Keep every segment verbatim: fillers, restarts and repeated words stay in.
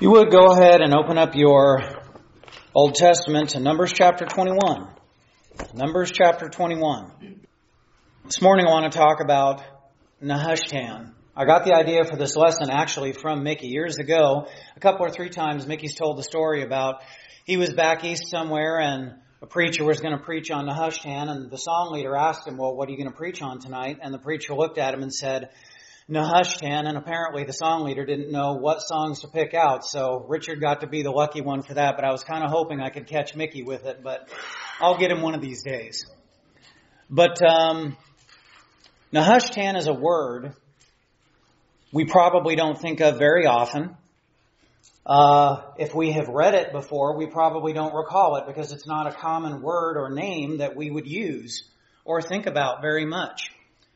You would go ahead and open up your Old Testament to Numbers chapter twenty-one. Numbers chapter twenty-one. This morning I want to talk about Nehushtan. I got the idea for this lesson actually from Mickey. Years ago, a couple or three times, Mickey's told the story about he was back east somewhere and a preacher was going to preach on Nehushtan, and the song leader asked him, well, what are you going to preach on tonight? And the preacher looked at him and said, Nehushtan, and apparently the song leader didn't know what songs to pick out, so Richard got to be the lucky one for that, but I was kind of hoping I could catch Mickey with it, but I'll get him one of these days. But um, Nehushtan is a word we probably don't think of very often. Uh, if we have read it before, we probably don't recall it because it's not a common word or name that we would use or think about very much.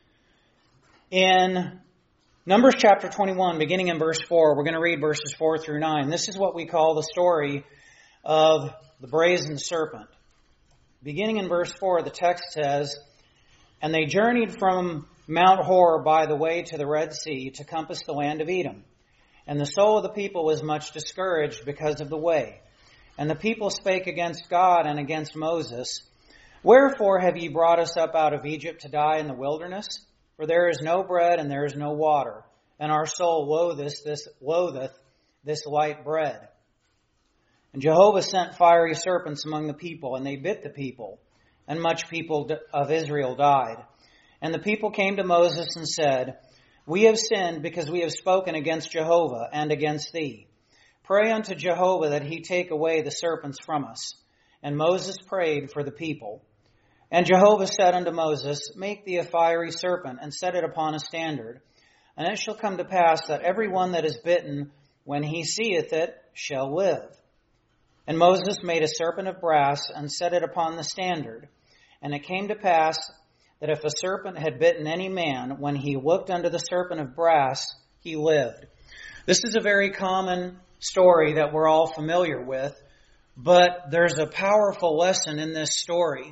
In Numbers chapter twenty-one, beginning in verse four, we're going to read verses four through nine. This is what we call the story of the brazen serpent. Beginning in verse four, the text says, And they journeyed from Mount Hor by the way to the Red Sea to compass the land of Edom. And the soul of the people was much discouraged because of the way. And the people spake against God and against Moses, Wherefore have ye brought us up out of Egypt to die in the wilderness? For there is no bread and there is no water, and our soul loatheth this, loatheth this light bread. And Jehovah sent fiery serpents among the people, and they bit the people, and much people of Israel died. And the people came to Moses and said, We have sinned because we have spoken against Jehovah and against thee. Pray unto Jehovah that he take away the serpents from us. And Moses prayed for the people. And Jehovah said unto Moses, Make thee a fiery serpent, and set it upon a standard. And it shall come to pass that every one that is bitten, when he seeth it, shall live. And Moses made a serpent of brass, and set it upon the standard. And it came to pass that if a serpent had bitten any man, when he looked unto the serpent of brass, he lived. This is a very common story that we're all familiar with, but there's a powerful lesson in this story.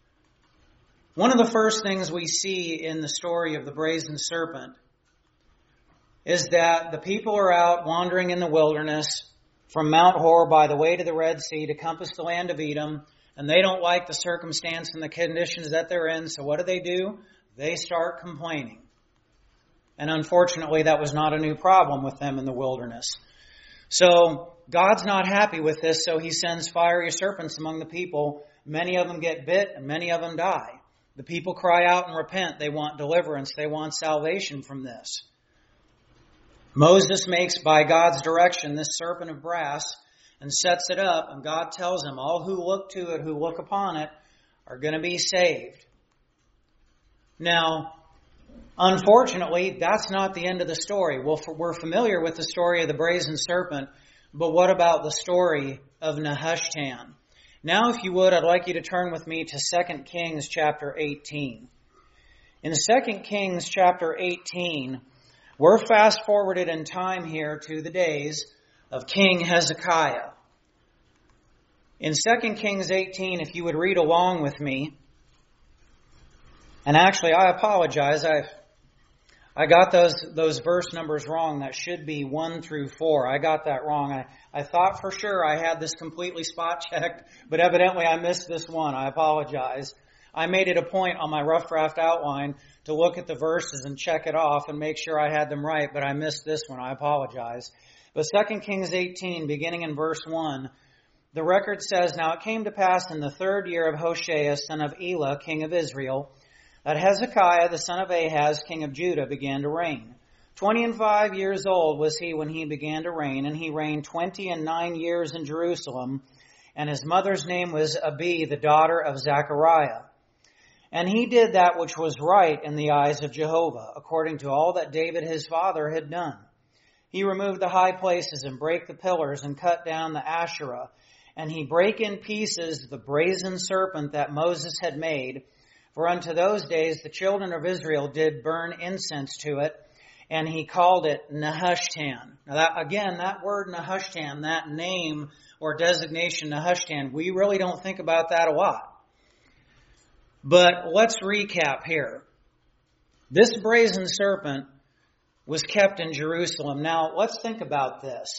One of the first things we see in the story of the brazen serpent is that the people are out wandering in the wilderness from Mount Hor by the way to the Red Sea to compass the land of Edom, and they don't like the circumstance and the conditions that they're in, so what do they do? They start complaining. And unfortunately, that was not a new problem with them in the wilderness. So God's not happy with this, so he sends fiery serpents among the people. Many of them get bit and many of them die. The people cry out and repent. They want deliverance. They want salvation from this. Moses makes, by God's direction, this serpent of brass and sets it up. And God tells him, all who look to it, who look upon it, are going to be saved. Now, unfortunately, that's not the end of the story. Well, we're familiar with the story of the brazen serpent, but what about the story of Nehushtan? Now, if you would, I'd like you to turn with me to Second Kings chapter eighteen. In Second Kings chapter eighteen, we're fast forwarded in time here to the days of King Hezekiah. In Second Kings eighteen, if you would read along with me, and actually I apologize, I I got those those verse numbers wrong. That should be one through four. I got that wrong. I, I thought for sure I had this completely spot checked, but evidently I missed this one. I apologize. I made it a point on my rough draft outline to look at the verses and check it off and make sure I had them right, but I missed this one. I apologize. But Second Kings eighteen, beginning in verse one, the record says, Now it came to pass in the third year of Hoshea, son of Elah, king of Israel, that Hezekiah, the son of Ahaz, king of Judah, began to reign. Twenty and five years old was he when he began to reign, and he reigned twenty and nine years in Jerusalem, and his mother's name was Abi, the daughter of Zechariah. And he did that which was right in the eyes of Jehovah, according to all that David his father had done. He removed the high places and brake the pillars and cut down the Asherah, and he brake in pieces the brazen serpent that Moses had made. For unto those days the children of Israel did burn incense to it, and he called it Nehushtan. Now that, again, that word Nehushtan, that name or designation Nehushtan, we really don't think about that a lot. But let's recap here. This brazen serpent was kept in Jerusalem. Now, let's think about this.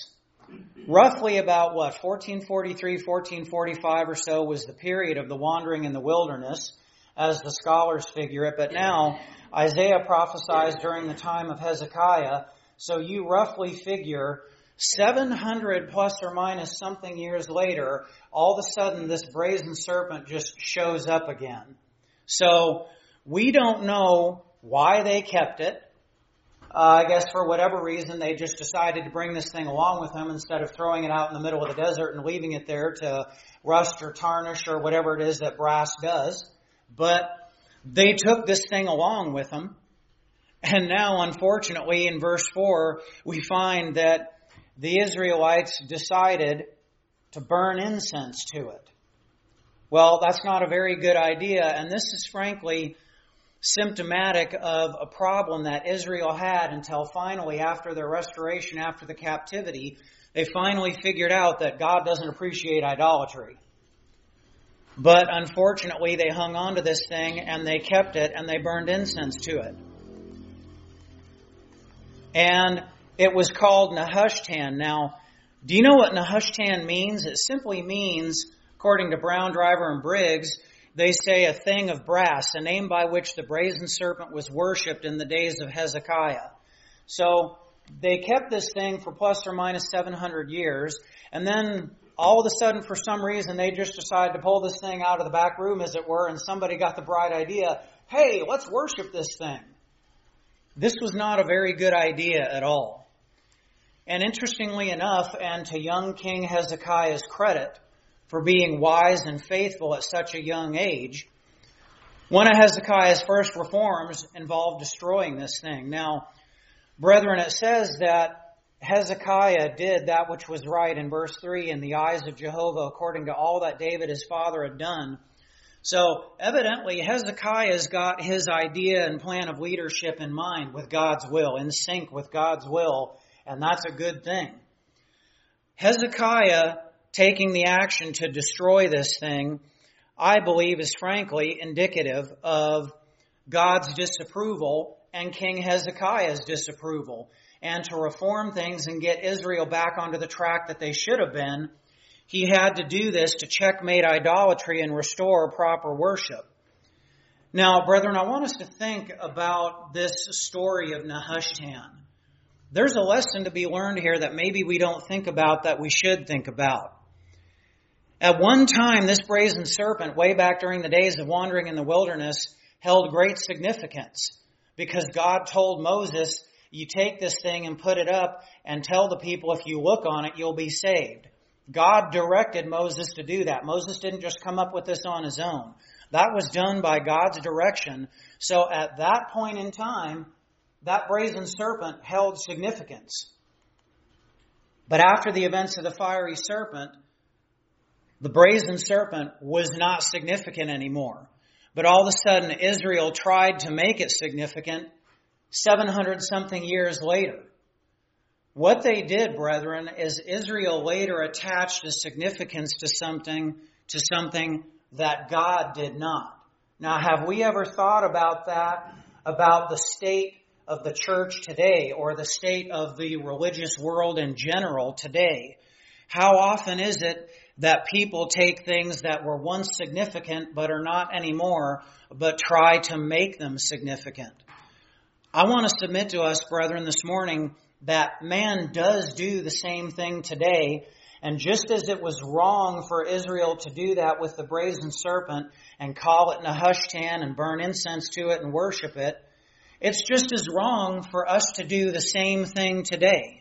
roughly about what, fourteen forty-three, fourteen forty-five or so was the period of the wandering in the wilderness, as the scholars figure it. But now, Isaiah prophesies during the time of Hezekiah, so you roughly figure seven hundred plus or minus something years later, all of a sudden this brazen serpent just shows up again. So we don't know why they kept it. Uh, I guess for whatever reason, they just decided to bring this thing along with them instead of throwing it out in the middle of the desert and leaving it there to rust or tarnish or whatever it is that brass does. But they took this thing along with them. And now, unfortunately, in verse four, we find that the Israelites decided to burn incense to it. Well, that's not a very good idea, and this is frankly symptomatic of a problem that Israel had until finally, after their restoration, after the captivity, they finally figured out that God doesn't appreciate idolatry. But unfortunately, they hung on to this thing, and they kept it, and they burned incense to it. And it was called Nehushtan. Now, do you know what Nehushtan means? It simply means, according to Brown, Driver, and Briggs, they say a thing of brass, a name by which the brazen serpent was worshipped in the days of Hezekiah. So they kept this thing for plus or minus seven hundred years, and then all of a sudden, for some reason, they just decided to pull this thing out of the back room, as it were, and somebody got the bright idea, hey, let's worship this thing. This was not a very good idea at all. And interestingly enough, and to young King Hezekiah's credit, for being wise and faithful at such a young age, one of Hezekiah's first reforms involved destroying this thing. Now, brethren, it says that Hezekiah did that which was right in verse three in the eyes of Jehovah, according to all that David his father had done. So, evidently, Hezekiah's got his idea and plan of leadership in mind with God's will, in sync with God's will, and that's a good thing. Hezekiah taking the action to destroy this thing, I believe, is frankly indicative of God's disapproval and King Hezekiah's disapproval. And to reform things and get Israel back onto the track that they should have been, he had to do this to checkmate idolatry and restore proper worship. Now, brethren, I want us to think about this story of Nehushtan. There's a lesson to be learned here that maybe we don't think about that we should think about. At one time, this brazen serpent, way back during the days of wandering in the wilderness, held great significance because God told Moses, you take this thing and put it up and tell the people if you look on it, you'll be saved. God directed Moses to do that. Moses didn't just come up with this on his own. That was done by God's direction. So at that point in time, that brazen serpent held significance. But after the events of the fiery serpent, the brazen serpent was not significant anymore. But all of a sudden, Israel tried to make it significant seven hundred something years later. What they did, brethren, is Israel later attached a significance to something, to something that God did not. Now, have we ever thought about that, about the state of the church today, or the state of the religious world in general today? How often is it that people take things that were once significant but are not anymore, but try to make them significant? I want to submit to us, brethren, this morning that man does do the same thing today. And just as it was wrong for Israel to do that with the brazen serpent and call it Nehushtan and burn incense to it and worship it, it's just as wrong for us to do the same thing today.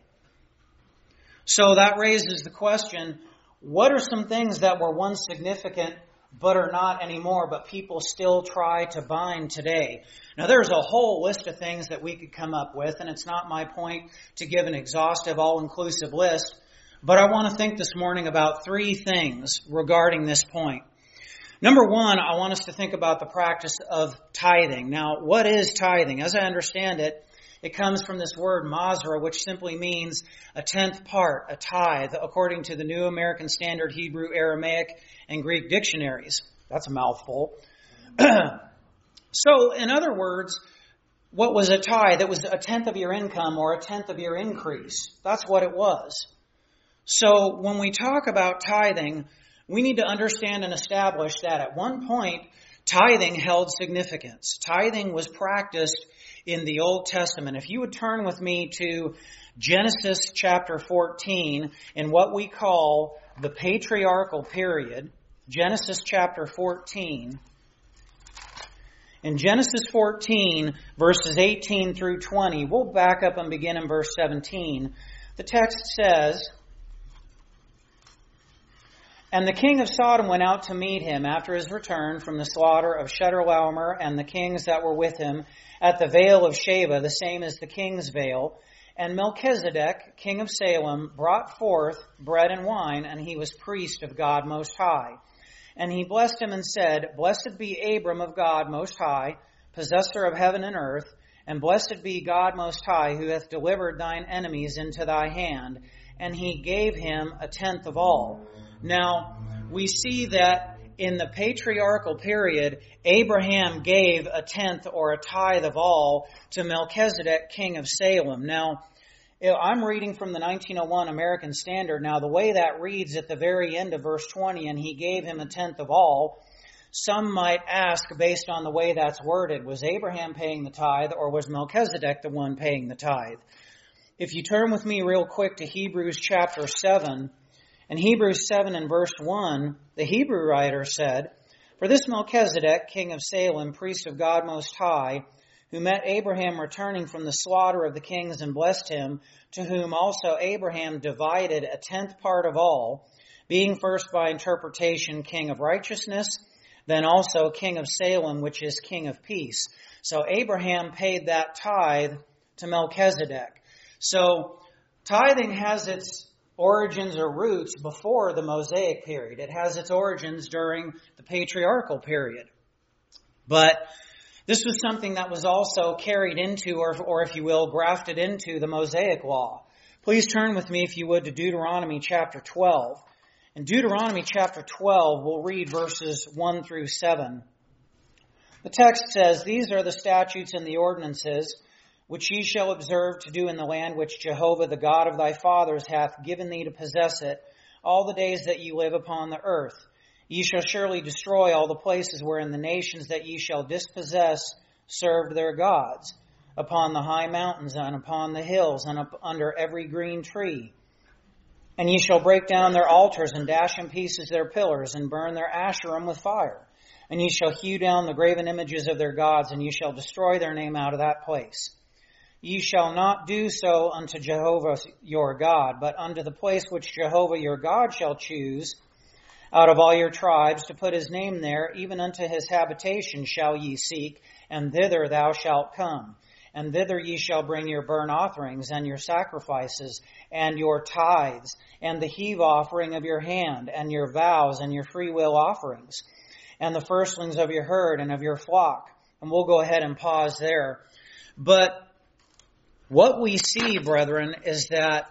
So that raises the question, what are some things that were once significant but are not anymore, but people still try to bind today? Now, there's a whole list of things that we could come up with, and it's not my point to give an exhaustive, all-inclusive list, but I want to think this morning about three things regarding this point. Number one, I want us to think about the practice of tithing. Now, what is tithing? As I understand it, it comes from this word masra, which simply means a tenth part, a tithe, according to the New American Standard Hebrew, Aramaic, and Greek dictionaries. That's a mouthful. So, in other words, what was a tithe? It was a tenth of your income or a tenth of your increase. That's what it was. So when we talk about tithing, we need to understand and establish that at one point, tithing held significance. Tithing was practiced in the Old Testament. If you would turn with me to Genesis chapter fourteen, in what we call the patriarchal period, Genesis chapter fourteen. In Genesis fourteen, verses eighteen through twenty, we'll back up and begin in verse seventeen. The text says, "And the king of Sodom went out to meet him after his return from the slaughter of Chedorlaomer and the kings that were with him at the vale of Sheba, the same as the king's vale. And Melchizedek, king of Salem, brought forth bread and wine, and he was priest of God Most High. And he blessed him and said, Blessed be Abram of God Most High, possessor of heaven and earth, and blessed be God Most High, who hath delivered thine enemies into thy hand. And he gave him a tenth of all." Now, we see that in the patriarchal period, Abraham gave a tenth or a tithe of all to Melchizedek, king of Salem. Now, I'm reading from the nineteen oh one American Standard. Now, the way that reads at the very end of verse twenty, "And he gave him a tenth of all," some might ask, based on the way that's worded, was Abraham paying the tithe or was Melchizedek the one paying the tithe? If you turn with me real quick to Hebrews chapter seven, in Hebrews seven and verse one, the Hebrew writer said, "For this Melchizedek, king of Salem, priest of God Most High, who met Abraham returning from the slaughter of the kings and blessed him, to whom also Abraham divided a tenth part of all, being first by interpretation king of righteousness, then also king of Salem, which is king of peace." So Abraham paid that tithe to Melchizedek. So tithing has its origins or roots before the Mosaic period. It has its origins during the patriarchal period. But this was something that was also carried into, or, or if you will, grafted into the Mosaic law. Please turn with me, if you would, to Deuteronomy chapter twelve. In Deuteronomy chapter twelve, we'll read verses one through seven. The text says, "These are the statutes and the ordinances which ye shall observe to do in the land which Jehovah the God of thy fathers hath given thee to possess it, all the days that ye live upon the earth. Ye shall surely destroy all the places wherein the nations that ye shall dispossess served their gods, upon the high mountains and upon the hills and up under every green tree. And ye shall break down their altars and dash in pieces their pillars and burn their Asherim with fire. And ye shall hew down the graven images of their gods, and ye shall destroy their name out of that place. Ye shall not do so unto Jehovah your God, but unto the place which Jehovah your God shall choose out of all your tribes to put his name there, even unto his habitation shall ye seek, and thither thou shalt come. And thither ye shall bring your burnt offerings and your sacrifices and your tithes and the heave offering of your hand and your vows and your freewill offerings and the firstlings of your herd and of your flock." And we'll go ahead and pause there. But what we see, brethren, is that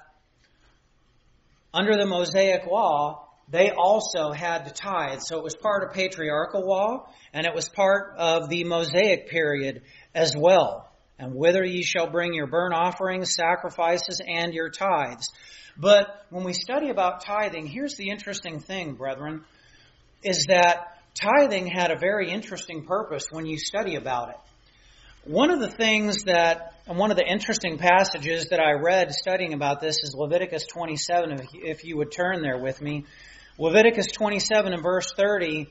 under the Mosaic law, they also had to tithe. So it was part of patriarchal law, and it was part of the Mosaic period as well. "And whither ye shall bring your burnt offerings, sacrifices, and your tithes." But when we study about tithing, here's the interesting thing, brethren, is that tithing had a very interesting purpose when you study about it. One of the things that, and one of the interesting passages that I read studying about this is Leviticus twenty-seven, if you would turn there with me. Leviticus twenty-seven and verse thirty,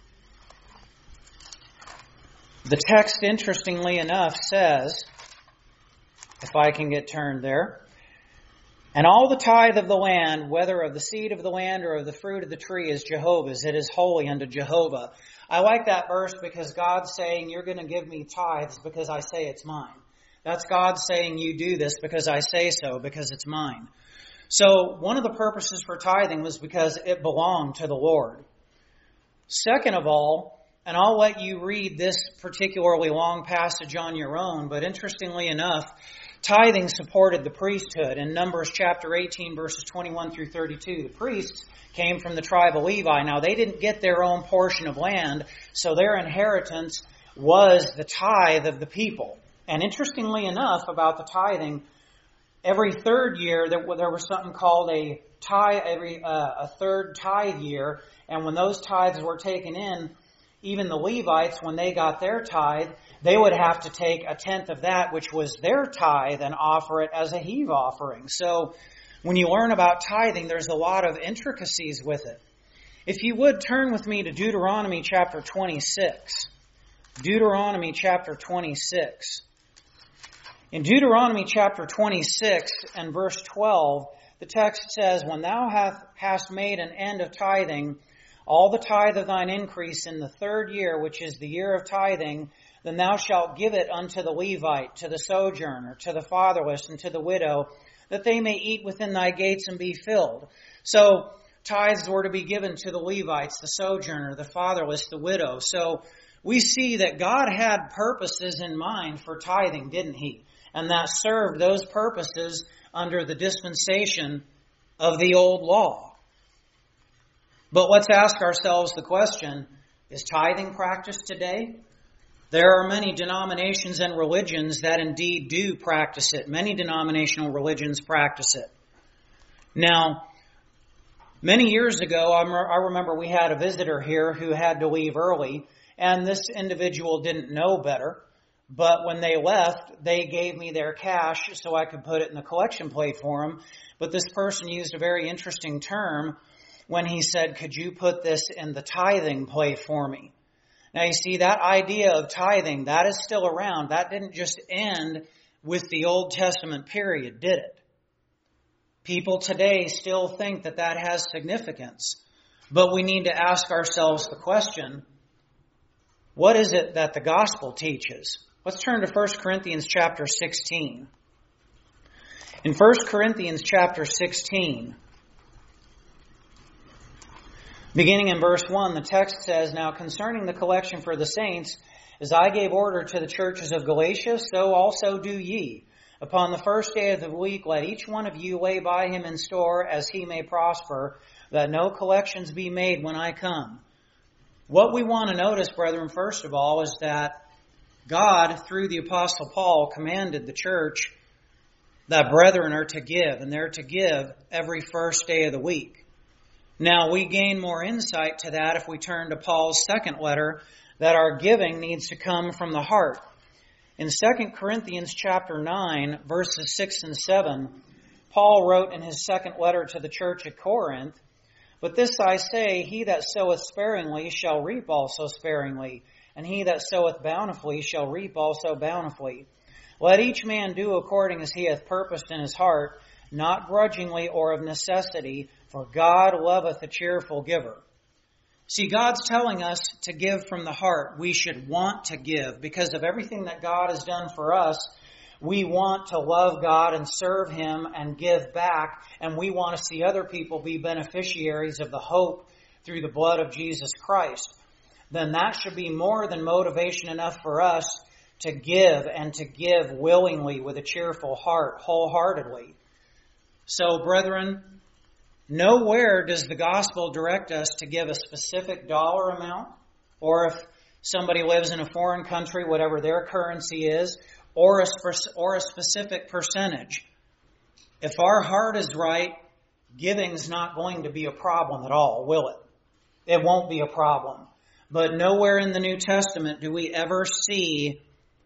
the text, interestingly enough, says, if I can get turned there, "And all the tithe of the land, whether of the seed of the land or of the fruit of the tree, is Jehovah's. It is holy unto Jehovah." I like that verse because God's saying, you're going to give me tithes because I say it's mine. That's God saying, you do this because I say so, because it's mine. So one of the purposes for tithing was because it belonged to the Lord. Second of all, and I'll let you read this particularly long passage on your own, but interestingly enough, tithing supported the priesthood. In Numbers chapter eighteen, verses twenty-one through thirty-two, the priests came from the tribe of Levi. Now, they didn't get their own portion of land, so their inheritance was the tithe of the people. And interestingly enough about the tithing, every third year there, there was something called a tithe, every uh, a third tithe year, and when those tithes were taken in, even the Levites, when they got their tithe, they would have to take a tenth of that, which was their tithe, and offer it as a heave offering. So when you learn about tithing, there's a lot of intricacies with it. If you would turn with me to Deuteronomy chapter twenty-six. Deuteronomy chapter twenty-six. In Deuteronomy chapter twenty-six and verse twelve, the text says, When thou hath, hast made an end of tithing, all the tithe of thine increase in the third year, which is the year of tithing, then thou shalt give it unto the Levite, to the sojourner, to the fatherless, and to the widow, that they may eat within thy gates and be filled. So, tithes were to be given to the Levites, the sojourner, the fatherless, the widow. So, we see that God had purposes in mind for tithing, didn't He? And that served those purposes under the dispensation of the old law. But let's ask ourselves the question, is tithing practiced today? There are many denominations and religions that indeed do practice it. Many denominational religions practice it. Now, many years ago, I remember we had a visitor here who had to leave early, and this individual didn't know better. But when they left, they gave me their cash so I could put it in the collection plate for them. But this person used a very interesting term when he said, could you put this in the tithing plate for me? Now you see, that idea of tithing, that is still around. That didn't just end with the Old Testament period, did it? People today still think that that has significance. But we need to ask ourselves the question, what is it that the gospel teaches? Let's turn to First Corinthians chapter sixteen. In First Corinthians chapter sixteen, beginning in verse one, the text says, Now concerning the collection for the saints, as I gave order to the churches of Galatia, so also do ye. Upon the first day of the week, let each one of you lay by him in store as he may prosper, that no collections be made when I come. What we want to notice, brethren, first of all, is that God, through the Apostle Paul, commanded the church that brethren are to give, and they're to give every first day of the week. Now, we gain more insight to that if we turn to Paul's second letter, that our giving needs to come from the heart. In Second Corinthians chapter nine, verses six and seven, Paul wrote in his second letter to the church at Corinth, But this I say, he that soweth sparingly shall reap also sparingly, and he that soweth bountifully shall reap also bountifully. Let each man do according as he hath purposed in his heart, not grudgingly or of necessity, for God loveth a cheerful giver. See, God's telling us to give from the heart. We should want to give because of everything that God has done for us. We want to love God and serve Him and give back, and we want to see other people be beneficiaries of the hope through the blood of Jesus Christ. Then that should be more than motivation enough for us to give, and to give willingly with a cheerful heart, wholeheartedly. So, brethren, nowhere does the gospel direct us to give a specific dollar amount, or if somebody lives in a foreign country, whatever their currency is, or a, or a specific percentage. If our heart is right, giving's not going to be a problem at all, will it? It won't be a problem. But nowhere in the New Testament do we ever see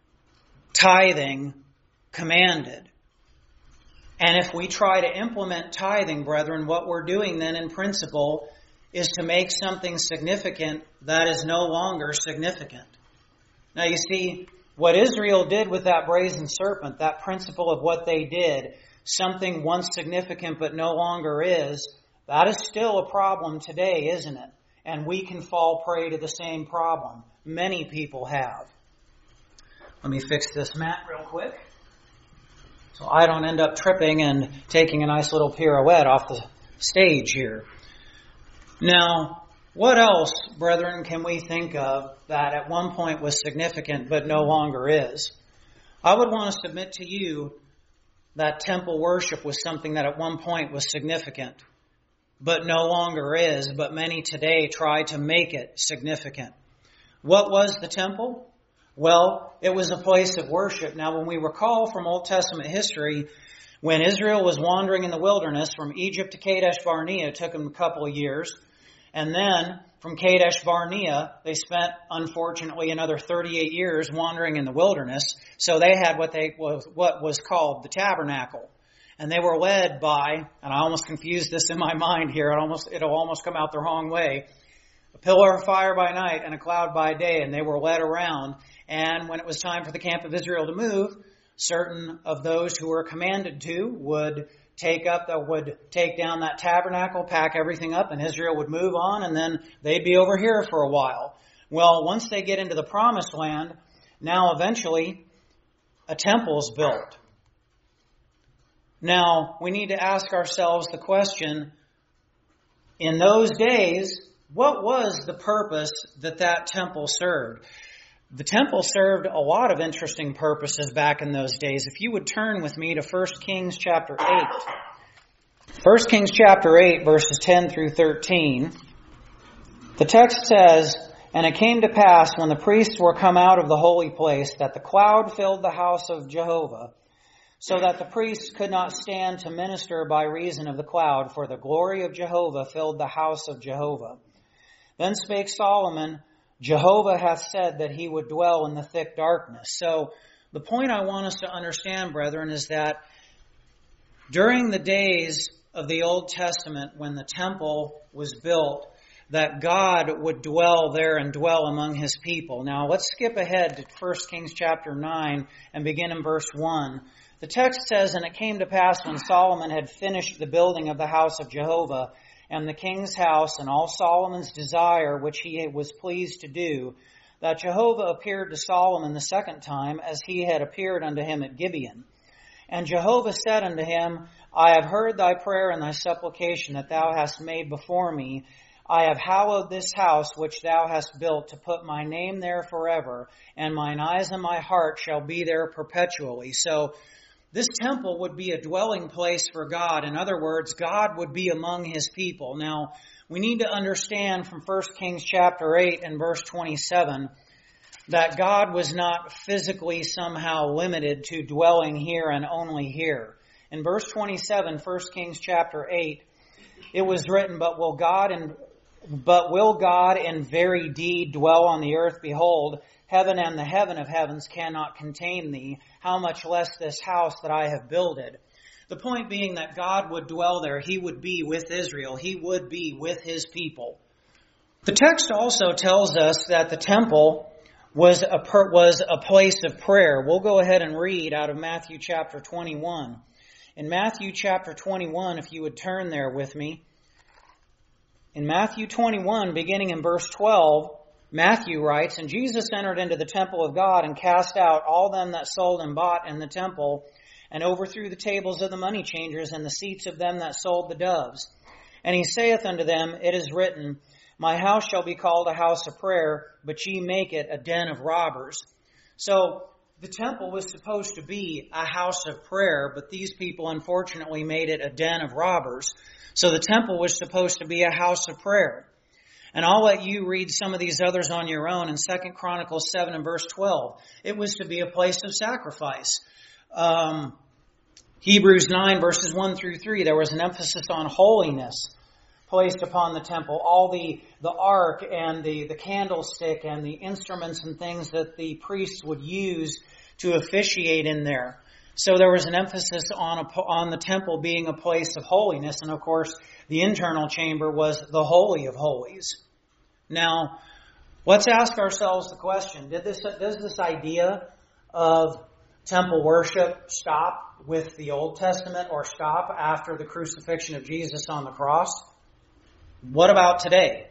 tithing commanded. And if we try to implement tithing, brethren, what we're doing then in principle is to make something significant that is no longer significant. Now you see, what Israel did with that brazen serpent, that principle of what they did, something once significant but no longer is, that is still a problem today, isn't it? And we can fall prey to the same problem. Many people have. Let me fix this mat real quick, so I don't end up tripping and taking a nice little pirouette off the stage here. Now, what else, brethren, can we think of that at one point was significant but no longer is? I would want to submit to you that temple worship was something that at one point was significant but no longer is, but many today try to make it significant. What was the temple? Well, it was a place of worship. Now, when we recall from Old Testament history, When Israel was wandering in the wilderness from Egypt to Kadesh Barnea, it took them a couple of years. And then from Kadesh Barnea, they spent, unfortunately, another thirty-eight years wandering in the wilderness. So they had what they was what was called the tabernacle. And they were led by, and I almost confused this in my mind here, it almost, it'll almost come out the wrong way, a pillar of fire by night and a cloud by day, and they were led around. And when it was time for the camp of Israel to move, certain of those who were commanded to would take up, that would take down that tabernacle, pack everything up, and Israel would move on, and then they'd be over here for a while. Well, once they get into the promised land, now eventually a temple's built. Now, we need to ask ourselves the question, in those days, what was the purpose that that temple served? The temple served a lot of interesting purposes back in those days. If you would turn with me to First Kings chapter eight. First Kings chapter eight, verses ten through thirteen. The text says, "And it came to pass when the priests were come out of the holy place that the cloud filled the house of Jehovah, so that the priests could not stand to minister by reason of the cloud, for the glory of Jehovah filled the house of Jehovah. Then spake Solomon, Jehovah hath said that he would dwell in the thick darkness." So the point I want us to understand, brethren, is that during the days of the Old Testament, when the temple was built, that God would dwell there and dwell among his people. Now let's skip ahead to First Kings chapter nine and begin in verse one. The text says, "And it came to pass when Solomon had finished the building of the house of Jehovah, and the king's house, and all Solomon's desire which he was pleased to do, that Jehovah appeared to Solomon the second time, as he had appeared unto him at Gibeon. And Jehovah said unto him, I have heard thy prayer and thy supplication that thou hast made before me. I have hallowed this house which thou hast built to put my name there forever, and mine eyes and my heart shall be there perpetually." So this temple would be a dwelling place for God. In other words, God would be among his people. Now, we need to understand from First Kings chapter eight and verse twenty-seven that God was not physically somehow limited to dwelling here and only here. In verse twenty-seven, First Kings chapter eight, it was written, But will God in, but will God in very deed dwell on the earth? Behold, heaven and the heaven of heavens cannot contain thee. How much less this house that I have builded? The point being that God would dwell there. He would be with Israel. He would be with his people. The text also tells us that the temple was a, was a place of prayer. We'll go ahead and read out of Matthew chapter twenty-one. In Matthew chapter twenty-one, if you would turn there with me. In Matthew twenty-one, beginning in verse twelve, Matthew writes, "And Jesus entered into the temple of God and cast out all them that sold and bought in the temple, and overthrew the tables of the money changers and the seats of them that sold the doves. And he saith unto them, It is written, My house shall be called a house of prayer, but ye make it a den of robbers." So the temple was supposed to be a house of prayer, but these people unfortunately made it a den of robbers. So the temple was supposed to be a house of prayer. And I'll let you read some of these others on your own. In Second Chronicles seven and verse twelve, it was to be a place of sacrifice. Um, Hebrews nine verses one through three, there was an emphasis on holiness placed upon the temple. All the, the ark and the, the candlestick and the instruments and things that the priests would use to officiate in there. So there was an emphasis on a, on the temple being a place of holiness. And of course, the internal chamber was the Holy of Holies. Now, let's ask ourselves the question, did this, does this idea of temple worship stop with the Old Testament or stop after the crucifixion of Jesus on the cross? What about today?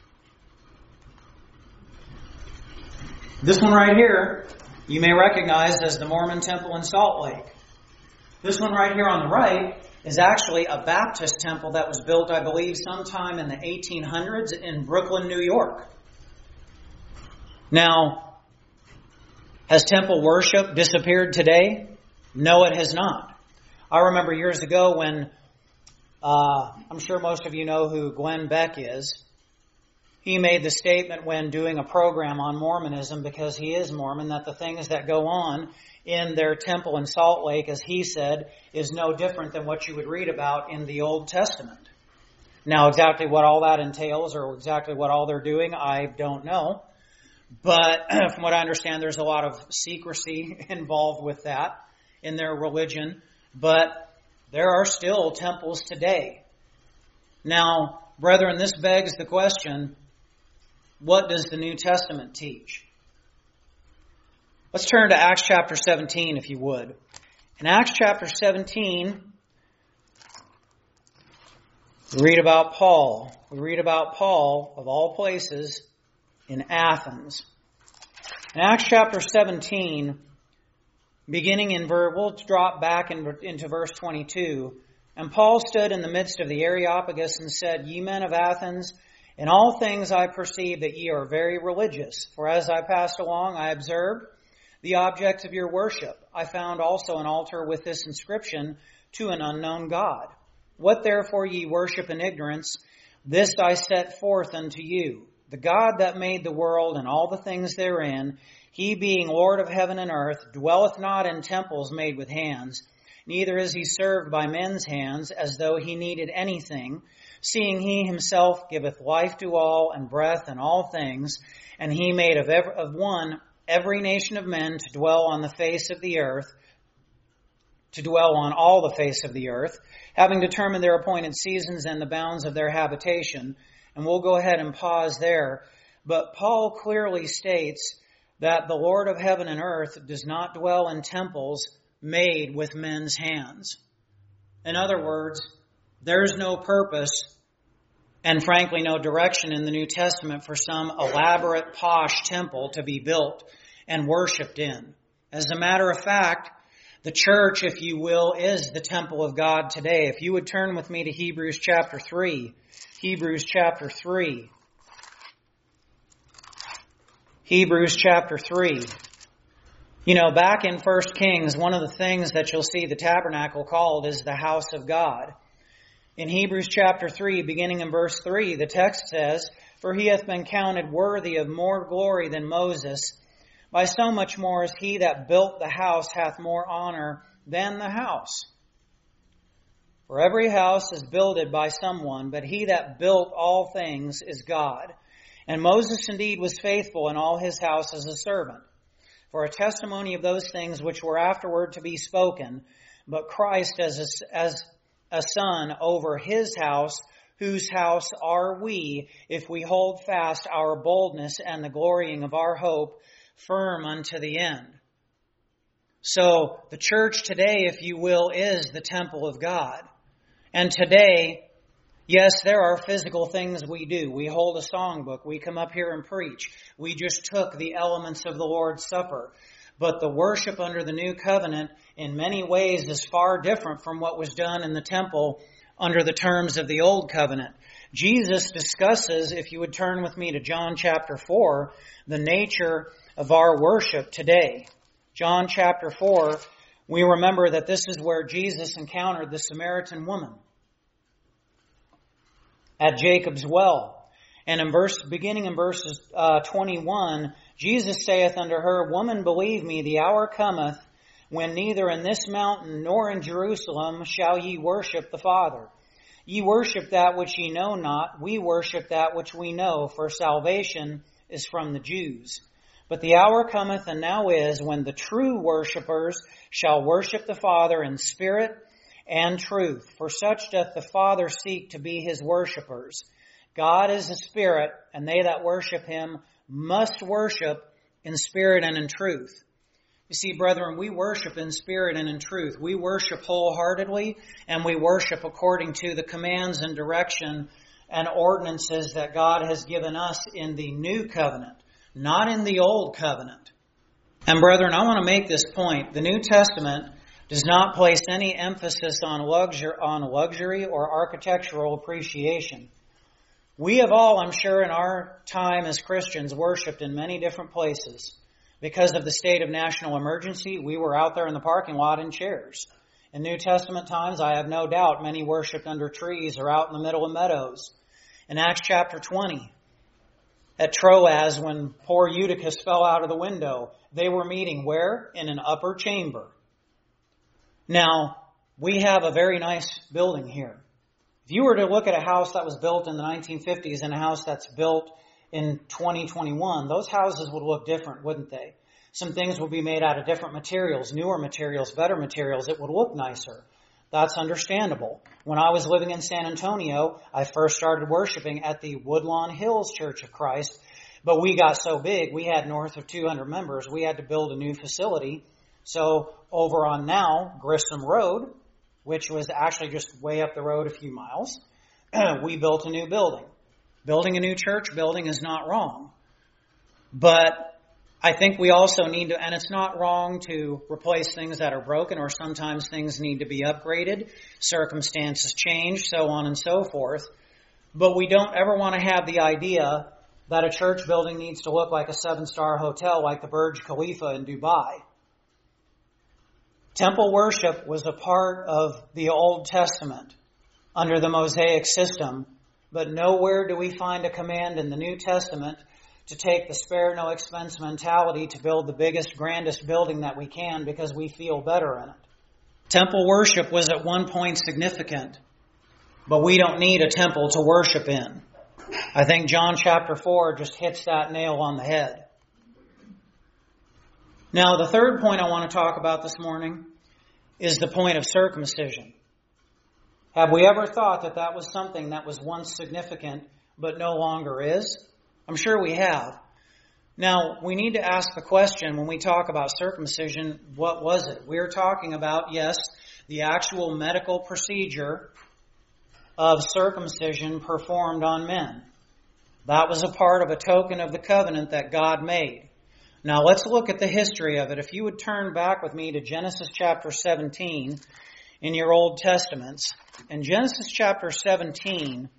This one right here, you may recognize as the Mormon Temple in Salt Lake. This one right here on the right is actually a Baptist temple that was built, I believe, sometime in the eighteen hundreds in Brooklyn, New York. Now, has temple worship disappeared today? No, it has not. I remember years ago when, uh, I'm sure most of you know who Glenn Beck is. He made the statement when doing a program on Mormonism, because he is Mormon, that the things that go on in their temple in Salt Lake, as he said, is no different than what you would read about in the Old Testament. Now, exactly what all that entails or exactly what all they're doing, I don't know. But from what I understand, there's a lot of secrecy involved with that in their religion. But there are still temples today. Now, brethren, this begs the question, what does the New Testament teach? Let's turn to Acts chapter seventeen, if you would. In Acts chapter seventeen, we read about Paul. We read about Paul, of all places, in Athens. In Acts chapter seventeen, beginning in verse, we'll drop back in, into verse twenty-two. And Paul stood in the midst of the Areopagus and said, Ye men of Athens, in all things I perceive that ye are very religious. For as I passed along, I observed the objects of your worship. I found also an altar with this inscription, To an unknown God. What therefore ye worship in ignorance, this I set forth unto you. The God that made the world and all the things therein, he being Lord of heaven and earth, dwelleth not in temples made with hands, neither is he served by men's hands, as though he needed anything, seeing he himself giveth life to all, and breath and all things, and he made of, every, of one every nation of men to dwell on the face of the earth, to dwell on all the face of the earth, having determined their appointed seasons and the bounds of their habitation. And we'll go ahead and pause there. But Paul clearly states that the Lord of heaven and earth does not dwell in temples made with men's hands. In other words, there's no purpose and frankly no direction in the New Testament for some elaborate posh temple to be built and worshipped in. As a matter of fact, the church, if you will, is the temple of God today. If you would turn with me to Hebrews chapter three. Hebrews chapter three. Hebrews chapter three. You know, back in First Kings, one of the things that you'll see the tabernacle called is the house of God. In Hebrews chapter three, beginning in verse three, the text says, For he hath been counted worthy of more glory than Moses, by so much more as he that built the house hath more honor than the house. For every house is builded by someone, but he that built all things is God. And Moses indeed was faithful in all his house as a servant, for a testimony of those things which were afterward to be spoken, but Christ as a, as a son over his house, whose house are we, if we hold fast our boldness and the glorying of our hope firm unto the end. So the church today, if you will, is the temple of God. And today, yes, there are physical things we do. We hold a songbook. We come up here and preach. We just took the elements of the Lord's Supper. But the worship under the new covenant in many ways is far different from what was done in the temple under the terms of the old covenant. Jesus discusses, if you would turn with me to John chapter four, the nature of our worship today. John chapter four, we remember that this is where Jesus encountered the Samaritan woman at Jacob's well. And in verse, beginning in verses uh, twenty-one, Jesus saith unto her, Woman, believe me, the hour cometh when neither in this mountain nor in Jerusalem shall ye worship the Father. Ye worship that which ye know not, we worship that which we know, for salvation is from the Jews. But the hour cometh, and now is, when the true worshippers shall worship the Father in spirit and truth. For such doth the Father seek to be his worshippers. God is a spirit, and they that worship him must worship in spirit and in truth. You see, brethren, we worship in spirit and in truth. We worship wholeheartedly, and we worship according to the commands and direction and ordinances that God has given us in the new covenant, not in the old covenant. And brethren, I want to make this point. The New Testament does not place any emphasis on luxury, on luxury or architectural appreciation. We have all, I'm sure, in our time as Christians, worshipped in many different places. Because of the state of national emergency, we were out there in the parking lot in chairs. In New Testament times, I have no doubt many worshipped under trees or out in the middle of meadows. In Acts chapter twenty, at Troas when poor Eutychus fell out of the window. They were meeting where? In an upper chamber. Now, we have a very nice building here. If you were to look at a house that was built in the nineteen fifties and a house that's built in twenty twenty-one, those houses would look different, wouldn't they? Some things would be made out of different materials, newer materials, better materials. It would look nicer. That's understandable. When I was living in San Antonio, I first started worshiping at the Woodlawn Hills Church of Christ, but we got so big, we had north of two hundred members. We had to build a new facility. So over on now, Grissom Road, which was actually just way up the road a few miles, we built a new building. Building a new church building is not wrong. But I think we also need to, and it's not wrong to replace things that are broken, or sometimes things need to be upgraded, circumstances change, so on and so forth. But we don't ever want to have the idea that a church building needs to look like a seven-star hotel like the Burj Khalifa in Dubai. Temple worship was a part of the Old Testament under the Mosaic system, but nowhere do we find a command in the New Testament to take the spare no expense mentality to build the biggest, grandest building that we can because we feel better in it. Temple worship was at one point significant, but we don't need a temple to worship in. I think John chapter four just hits that nail on the head. Now, the third point I want to talk about this morning is the point of circumcision. Have we ever thought that that was something that was once significant but no longer is? I'm sure we have. Now, we need to ask the question when we talk about circumcision, what was it? We're talking about, yes, the actual medical procedure of circumcision performed on men. That was a part of a token of the covenant that God made. Now, let's look at the history of it. If you would turn back with me to Genesis chapter seventeen in your Old Testaments. In Genesis chapter seventeen,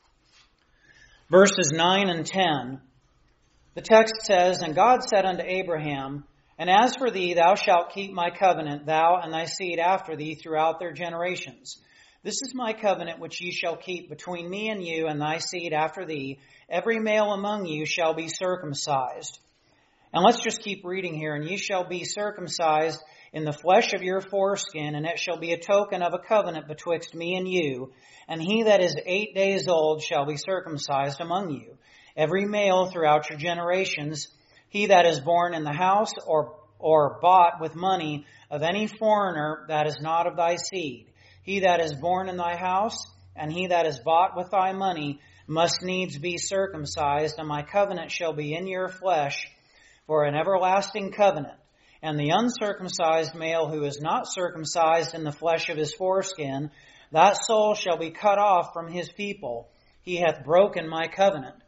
verses nine and ten, the text says, "And God said unto Abraham, And as for thee, thou shalt keep my covenant, thou and thy seed after thee throughout their generations. This is my covenant which ye shall keep between me and you and thy seed after thee. Every male among you shall be circumcised." And let's just keep reading here. "And ye shall be circumcised in the flesh of your foreskin, and it shall be a token of a covenant betwixt me and you. And he that is eight days old shall be circumcised among you. Every male throughout your generations, he that is born in the house or, or bought with money of any foreigner that is not of thy seed. He that is born in thy house, and he that is bought with thy money, must needs be circumcised, and my covenant shall be in your flesh for an everlasting covenant. And the uncircumcised male who is not circumcised in the flesh of his foreskin, that soul shall be cut off from his people. He hath broken my covenant."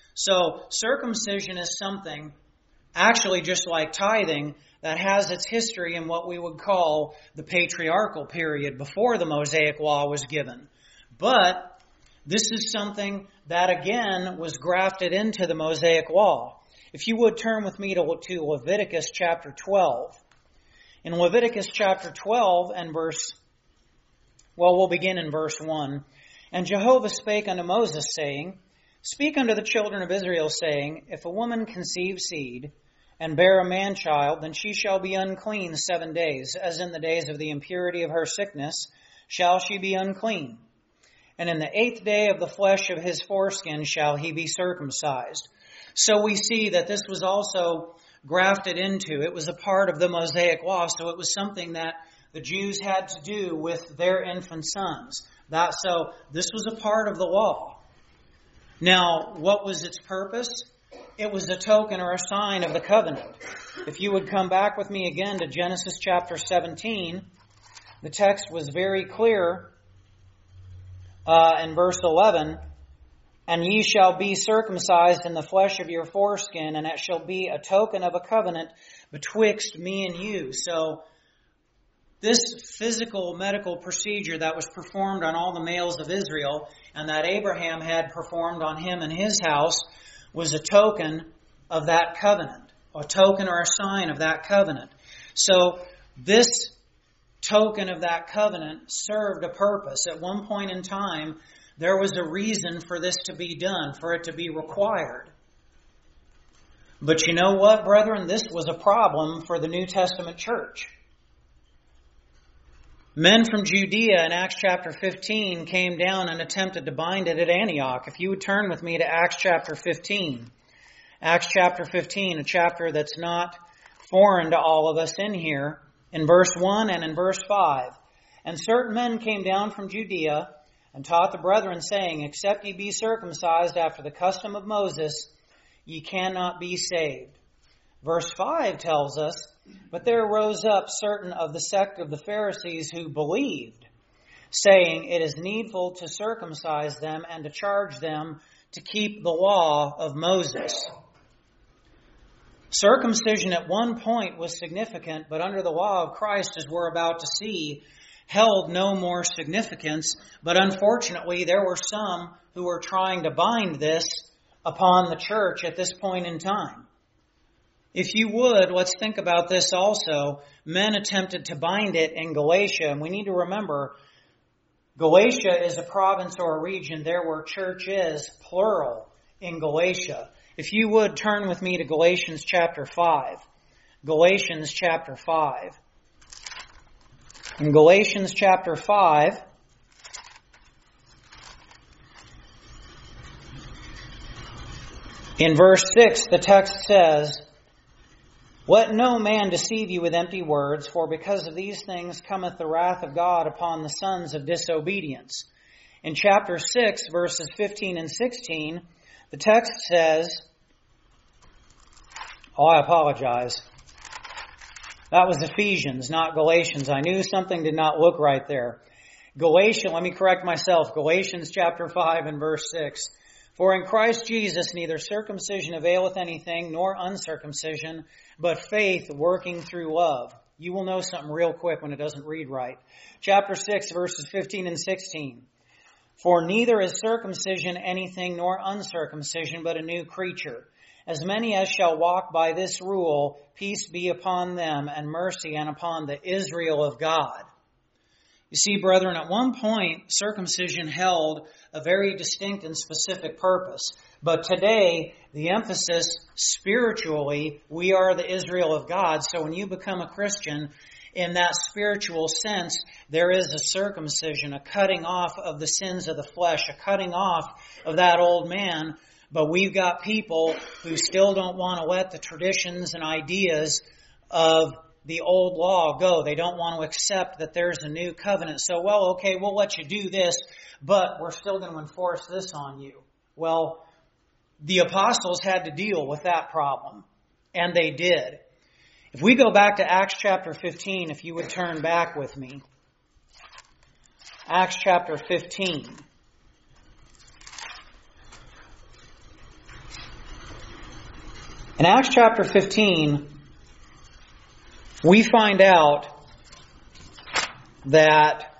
So circumcision is something, actually just like tithing, that has its history in what we would call the patriarchal period before the Mosaic law was given. But this is something that again was grafted into the Mosaic law. If you would turn with me to, to Leviticus chapter twelve. In Leviticus chapter twelve and verse, well, we'll begin in verse one. "And Jehovah spake unto Moses, saying, Speak unto the children of Israel, saying, If a woman conceive seed, and bear a man-child, then she shall be unclean seven days, as in the days of the impurity of her sickness shall she be unclean. And in the eighth day of the flesh of his foreskin shall he be circumcised." So we see that this was also grafted into. It was a part of the Mosaic law, so it was something that the Jews had to do with their infant sons. That so this was a part of the law. Now, what was its purpose? It was a token or a sign of the covenant. If you would come back with me again to Genesis chapter seventeen, the text was very clear uh, in verse eleven. "And ye shall be circumcised in the flesh of your foreskin, and it shall be a token of a covenant betwixt me and you." So this physical medical procedure that was performed on all the males of Israel and that Abraham had performed on him and his house was a token of that covenant, a token or a sign of that covenant. So this token of that covenant served a purpose. At one point in time, there was a reason for this to be done, for it to be required. But you know what, brethren? This was a problem for the New Testament church. Men from Judea in Acts chapter fifteen came down and attempted to bind it at Antioch. If you would turn with me to Acts chapter fifteen. Acts chapter fifteen, a chapter that's not foreign to all of us in here, in verse one and in verse five. And certain men came down from Judea and taught the brethren, saying, Except ye be circumcised after the custom of Moses, ye cannot be saved. Verse five tells us, But there rose up certain of the sect of the Pharisees who believed, saying, It is needful to circumcise them and to charge them to keep the law of Moses. Circumcision at one point was significant, but under the law of Christ, as we're about to see, held no more significance. But unfortunately, there were some who were trying to bind this upon the church at this point in time. If you would, let's think about this also. Men attempted to bind it in Galatia, and we need to remember, Galatia is a province or a region. There were churches, plural, in Galatia. If you would, turn with me to Galatians chapter five. Galatians chapter five. In Galatians chapter five, in verse six, the text says, Let no man deceive you with empty words, for because of these things cometh the wrath of God upon the sons of disobedience. In chapter six, verses fifteen and sixteen, the text says, Oh, I apologize. That was Ephesians, not Galatians. I knew something did not look right there. Galatians, let me correct myself. Galatians chapter five and verse six. For in Christ Jesus neither circumcision availeth anything, nor uncircumcision, but faith working through love. You will know something real quick when it doesn't read right. Chapter six, verses fifteen and sixteen. For neither is circumcision anything, nor uncircumcision, but a new creature. As many as shall walk by this rule, peace be upon them, and mercy, and upon the Israel of God. You see, brethren, at one point, circumcision held a very distinct and specific purpose. But today, the emphasis spiritually, we are the Israel of God. So when you become a Christian, in that spiritual sense, there is a circumcision, a cutting off of the sins of the flesh, a cutting off of that old man. But we've got people who still don't want to let the traditions and ideas of the old law go. They don't want to accept that there's a new covenant. So, well, okay, we'll let you do this, but we're still going to enforce this on you. Well, the apostles had to deal with that problem, and they did. If we go back to Acts chapter fifteen, if you would turn back with me. Acts chapter fifteen. In Acts chapter fifteen, we find out that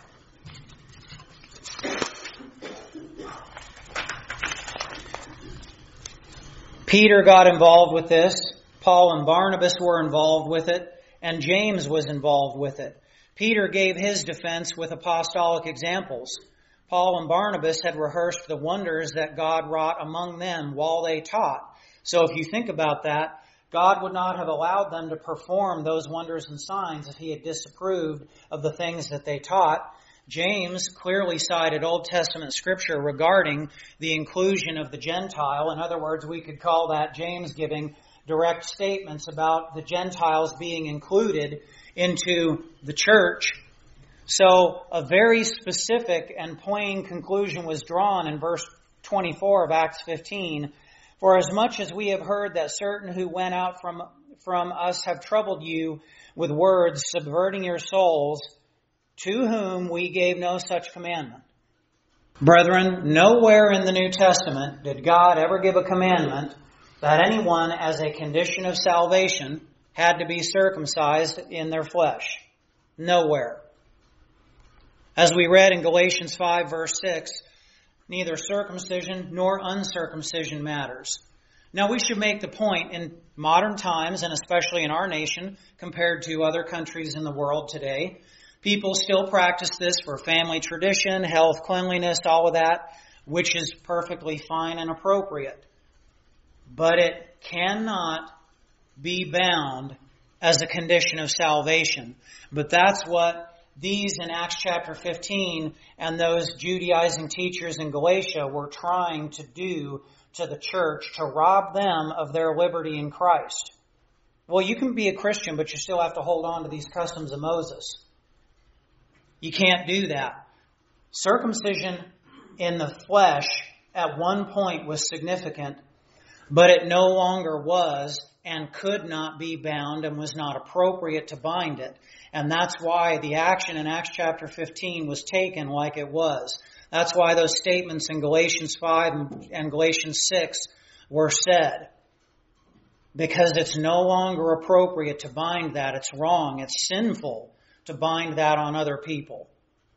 Peter got involved with this, Paul and Barnabas were involved with it, and James was involved with it. Peter gave his defense with apostolic examples. Paul and Barnabas had rehearsed the wonders that God wrought among them while they taught. So if you think about that, God would not have allowed them to perform those wonders and signs if he had disapproved of the things that they taught. James clearly cited Old Testament scripture regarding the inclusion of the Gentile. In other words, we could call that James giving direct statements about the Gentiles being included into the church. So a very specific and plain conclusion was drawn in verse twenty-four of Acts fifteen. For as much as we have heard that certain who went out from, from us have troubled you with words, subverting your souls, to whom we gave no such commandment. Brethren, nowhere in the New Testament did God ever give a commandment that anyone, as a condition of salvation, had to be circumcised in their flesh. Nowhere. As we read in Galatians five, verse six, neither circumcision nor uncircumcision matters. Now we should make the point, in modern times, and especially in our nation, compared to other countries in the world today, people still practice this for family tradition, health, cleanliness, all of that, which is perfectly fine and appropriate. but it cannot be bound as a condition of salvation. But that's what these in Acts chapter fifteen and those Judaizing teachers in Galatia were trying to do to the church, to rob them of their liberty in Christ. Well, you can be a Christian, but you still have to hold on to these customs of Moses. You can't do that. Circumcision in the flesh at one point was significant, but it no longer was and could not be bound and was not appropriate to bind it. And that's why the action in Acts chapter fifteen was taken like it was. That's why those statements in Galatians five and Galatians six were said. Because it's no longer appropriate to bind that. It's wrong. It's sinful to bind that on other people.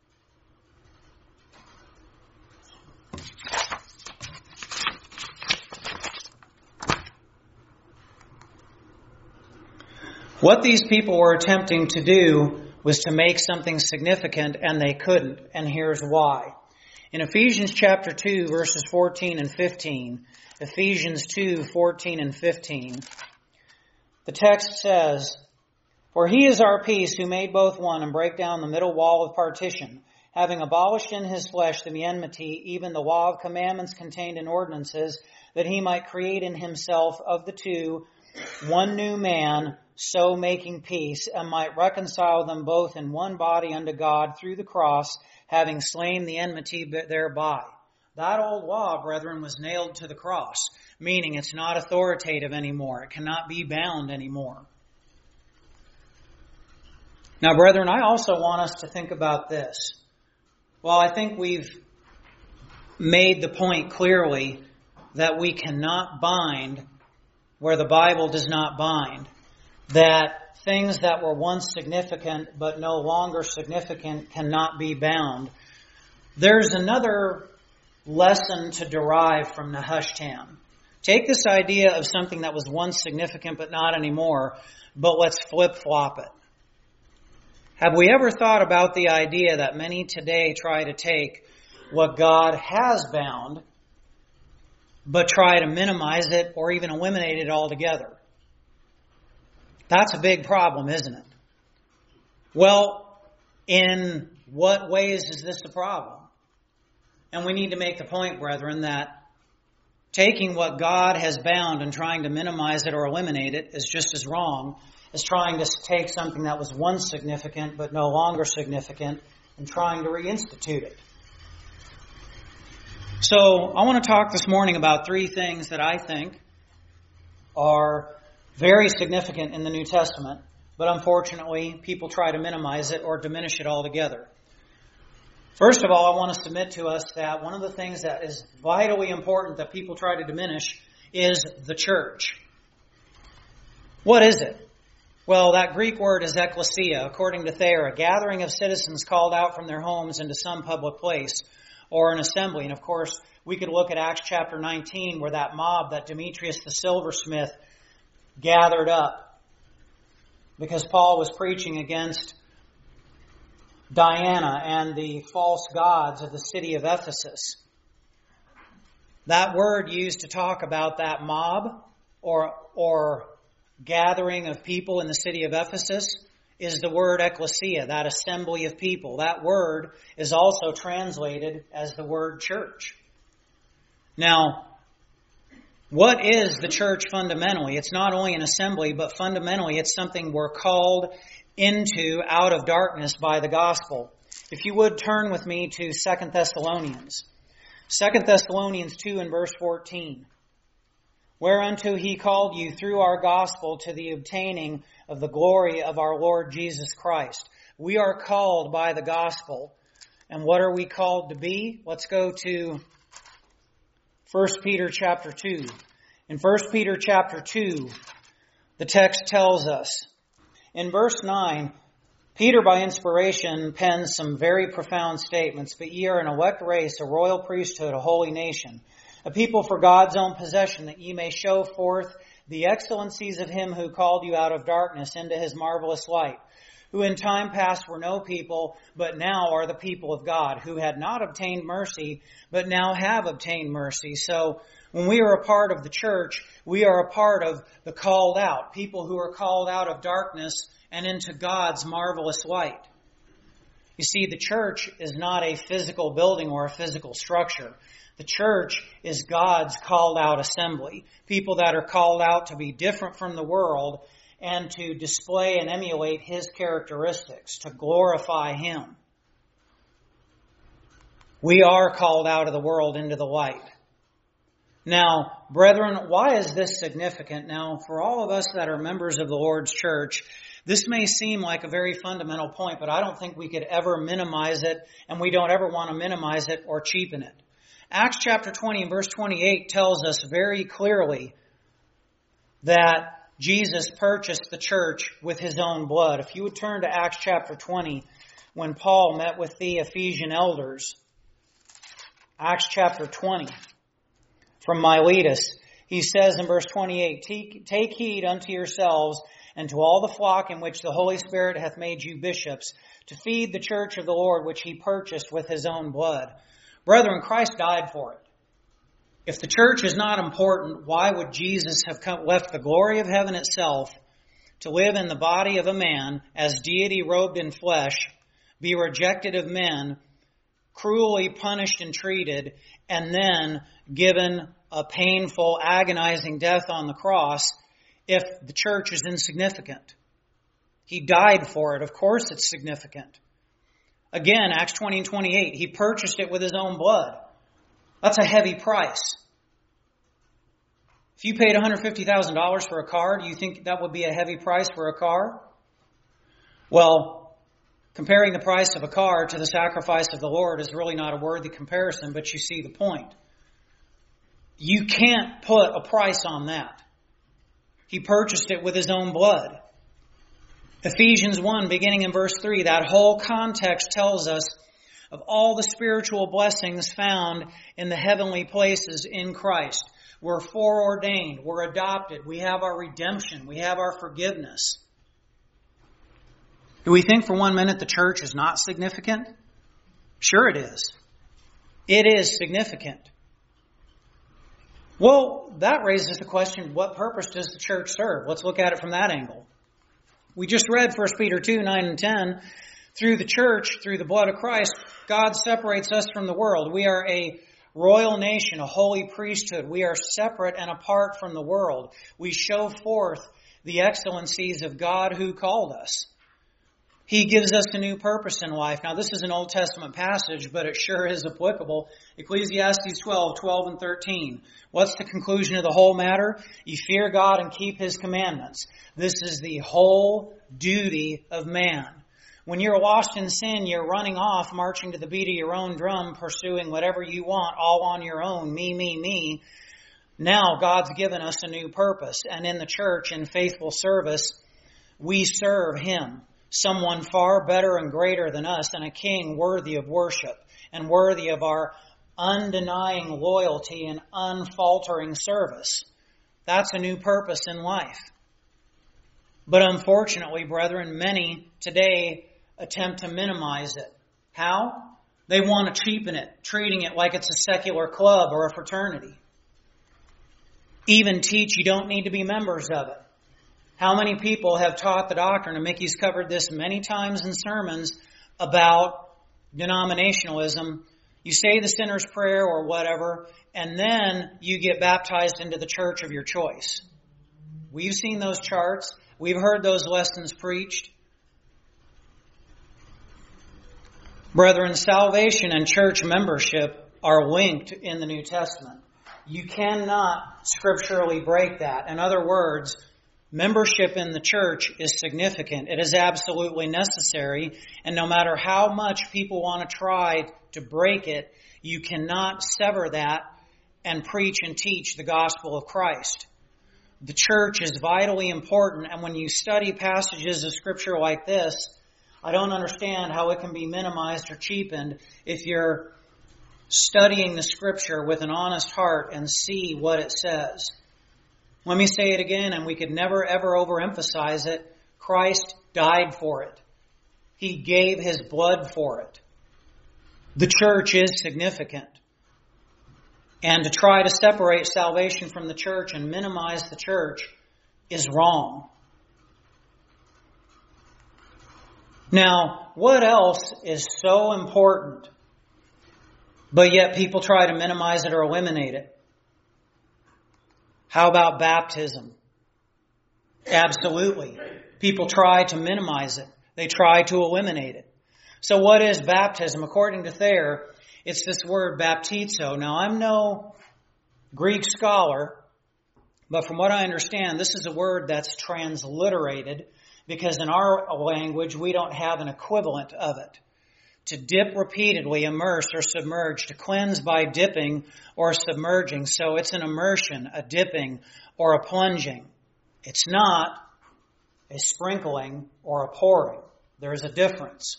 What these people were attempting to do was to make something significant, and they couldn't. And here's why. In Ephesians chapter two, verses fourteen and fifteen, Ephesians two, fourteen and fifteen, the text says, "For he is our peace, who made both one, and brake down the middle wall of partition, having abolished in his flesh the enmity, even the law of commandments contained in ordinances, that he might create in himself of the two one new man, so making peace, and might reconcile them both in one body unto God through the cross, having slain the enmity thereby." That old law, brethren, was nailed to the cross, meaning it's not authoritative anymore. It cannot be bound anymore. Now, brethren, I also want us to think about this. Well, I think we've made the point clearly that we cannot bind where the Bible does not bind, that things that were once significant but no longer significant cannot be bound. There's another lesson to derive from Nehushtan. Take this idea of something that was once significant but not anymore, but let's flip-flop it. Have we ever thought about the idea that many today try to take what God has bound, but try to minimize it or even eliminate it altogether? That's a big problem, isn't it? Well, in what ways is this a problem? And we need to make the point, brethren, that taking what God has bound and trying to minimize it or eliminate it is just as wrong as trying to take something that was once significant but no longer significant and trying to reinstitute it. So I want to talk this morning about three things that I think are very significant in the New Testament, but unfortunately people try to minimize it or diminish it altogether. First of all, I want to submit to us that one of the things that is vitally important that people try to diminish is the church. What is it? Well, that Greek word is ekklesia, according to Thayer, a gathering of citizens called out from their homes into some public place or an assembly. And of course, we could look at Acts chapter nineteen, where that mob that Demetrius the silversmith gathered up because Paul was preaching against Diana and the false gods of the city of Ephesus. That word used to talk about that mob or, or gathering of people in the city of Ephesus is the word ekklesia, that assembly of people. That word is also translated as the word church. Now, what is the church fundamentally? It's not only an assembly, but fundamentally it's something we're called into out of darkness by the gospel. If you would turn with me to Second Thessalonians. Second Thessalonians two and verse fourteen. "Whereunto he called you through our gospel to the obtaining of the glory of our Lord Jesus Christ." We are called by the gospel. And what are we called to be? Let's go to First Peter chapter two. In First Peter chapter two, the text tells us, in verse nine, Peter by inspiration pens some very profound statements. "But ye are an elect race, a royal priesthood, a holy nation, a people for God's own possession, that ye may show forth the excellencies of him who called you out of darkness into his marvelous light, who in time past were no people, but now are the people of God, who had not obtained mercy, but now have obtained mercy. So when we are a part of the church, we are a part of the called out, people who are called out of darkness and into God's marvelous light. You see, the church is not a physical building or a physical structure. The church is God's called out assembly, people that are called out to be different from the world and to display and emulate His characteristics, to glorify Him. We are called out of the world into the light. Now, brethren, why is this significant? Now, for all of us that are members of the Lord's church, this may seem like a very fundamental point, but I don't think we could ever minimize it, and we don't ever want to minimize it or cheapen it. Acts chapter twenty and verse twenty-eight tells us very clearly that Jesus purchased the church with His own blood. If you would turn to Acts chapter twenty, when Paul met with the Ephesian elders, Acts chapter twenty, from Miletus, he says in verse twenty-eight, "Take heed unto yourselves and to all the flock in which the Holy Spirit hath made you bishops, to feed the church of the Lord which He purchased with His own blood." Brethren, Christ died for it. If the church is not important, why would Jesus have come, left the glory of heaven itself to live in the body of a man as deity robed in flesh, be rejected of men, cruelly punished and treated, and then given a painful, agonizing death on the cross if the church is insignificant? He died for it. Of course it's significant. Again, Acts twenty and twenty-eight, He purchased it with His own blood. That's a heavy price. If you paid one hundred fifty thousand dollars for a car, do you think that would be a heavy price for a car? Well, comparing the price of a car to the sacrifice of the Lord is really not a worthy comparison, but you see the point. You can't put a price on that. He purchased it with His own blood. Ephesians one, beginning in verse three, that whole context tells us of all the spiritual blessings found in the heavenly places in Christ. We're foreordained. We're adopted. We have our redemption. We have our forgiveness. Do we think for one minute the church is not significant? Sure it is. It is significant. Well, that raises the question, what purpose does the church serve? Let's look at it from that angle. We just read First Peter two, nine and ten. Through the church, through the blood of Christ, God separates us from the world. We are a royal nation, a holy priesthood. We are separate and apart from the world. We show forth the excellencies of God who called us. He gives us a new purpose in life. Now, this is an Old Testament passage, but it sure is applicable. Ecclesiastes twelve, twelve and thirteen. What's the conclusion of the whole matter? You fear God and keep His commandments. This is the whole duty of man. When you're lost in sin, you're running off, marching to the beat of your own drum, pursuing whatever you want, all on your own, me, me, me. Now God's given us a new purpose. And in the church, in faithful service, we serve Him. Someone far better and greater than us, and a king worthy of worship and worthy of our undenying loyalty and unfaltering service. That's a new purpose in life. But unfortunately, brethren, many today attempt to minimize it. How? They want to cheapen it, treating it like it's a secular club or a fraternity. Even teach you don't need to be members of it. How many people have taught the doctrine, and Mickey's covered this many times in sermons, about denominationalism? You say the sinner's prayer or whatever, and then you get baptized into the church of your choice. We've seen those charts. We've heard those lessons preached. Brethren, salvation and church membership are linked in the New Testament. You cannot scripturally break that. In other words, membership in the church is significant. It is absolutely necessary. And no matter how much people want to try to break it, you cannot sever that and preach and teach the gospel of Christ. The church is vitally important. And when you study passages of Scripture like this, I don't understand how it can be minimized or cheapened if you're studying the Scripture with an honest heart and see what it says. Let me say it again, and we could never ever overemphasize it. Christ died for it. He gave His blood for it. The church is significant. And to try to separate salvation from the church and minimize the church is wrong. Now, what else is so important, but yet people try to minimize it or eliminate it? How about baptism? Absolutely. People try to minimize it. They try to eliminate it. So what is baptism? According to Thayer, it's this word baptizo. Now, I'm no Greek scholar, but from what I understand, this is a word that's transliterated because in our language, we don't have an equivalent of it. To dip repeatedly, immerse or submerge, to cleanse by dipping or submerging. So it's an immersion, a dipping, or a plunging. It's not a sprinkling or a pouring. There's a difference.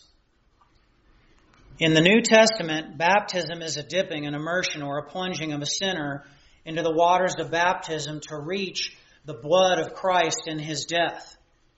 In the New Testament, baptism is a dipping, an immersion, or a plunging of a sinner into the waters of baptism to reach the blood of Christ in His death.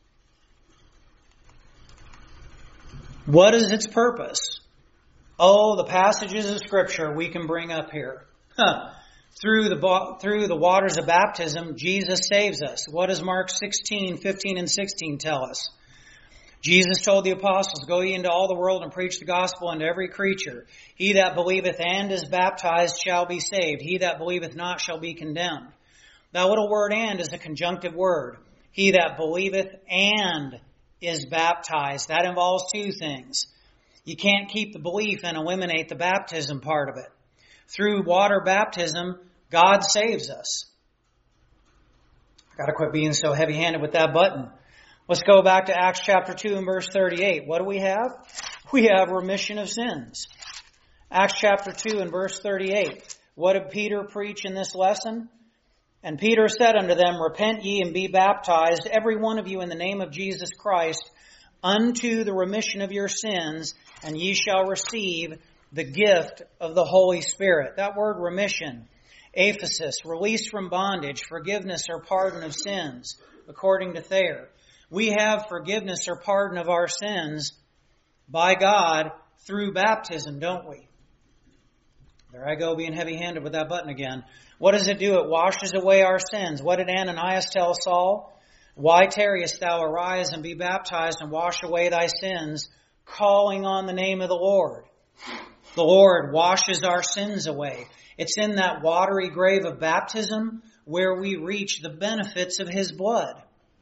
What is its purpose? Oh, the passages of Scripture we can bring up here. Huh. Through the through the waters of baptism, Jesus saves us. What does Mark sixteen, fifteen, and sixteen tell us? Jesus told the apostles, "Go ye into all the world and preach the gospel unto every creature. He that believeth and is baptized shall be saved. He that believeth not shall be condemned." That little word "and" is a conjunctive word. He that believeth and is baptized. That involves two things. You can't keep the belief and eliminate the baptism part of it. Through water baptism, God saves us. I've got to quit being so heavy-handed with that button. Let's go back to Acts chapter two and verse thirty-eight. What do we have? We have remission of sins. Acts chapter two and verse thirty-eight. What did Peter preach in this lesson? "And Peter said unto them, Repent ye and be baptized, every one of you in the name of Jesus Christ, unto the remission of your sins, and ye shall receive the gift of the Holy Spirit." That word remission, aphesis, release from bondage, forgiveness or pardon of sins, according to Thayer. We have forgiveness or pardon of our sins by God through baptism, don't we? There I go, being heavy-handed with that button again. What does it do? It washes away our sins. What did Ananias tell Saul? "Why tarriest thou? Arise and be baptized and wash away thy sins, calling on the name of the Lord." The Lord washes our sins away. It's in that watery grave of baptism where we reach the benefits of His blood.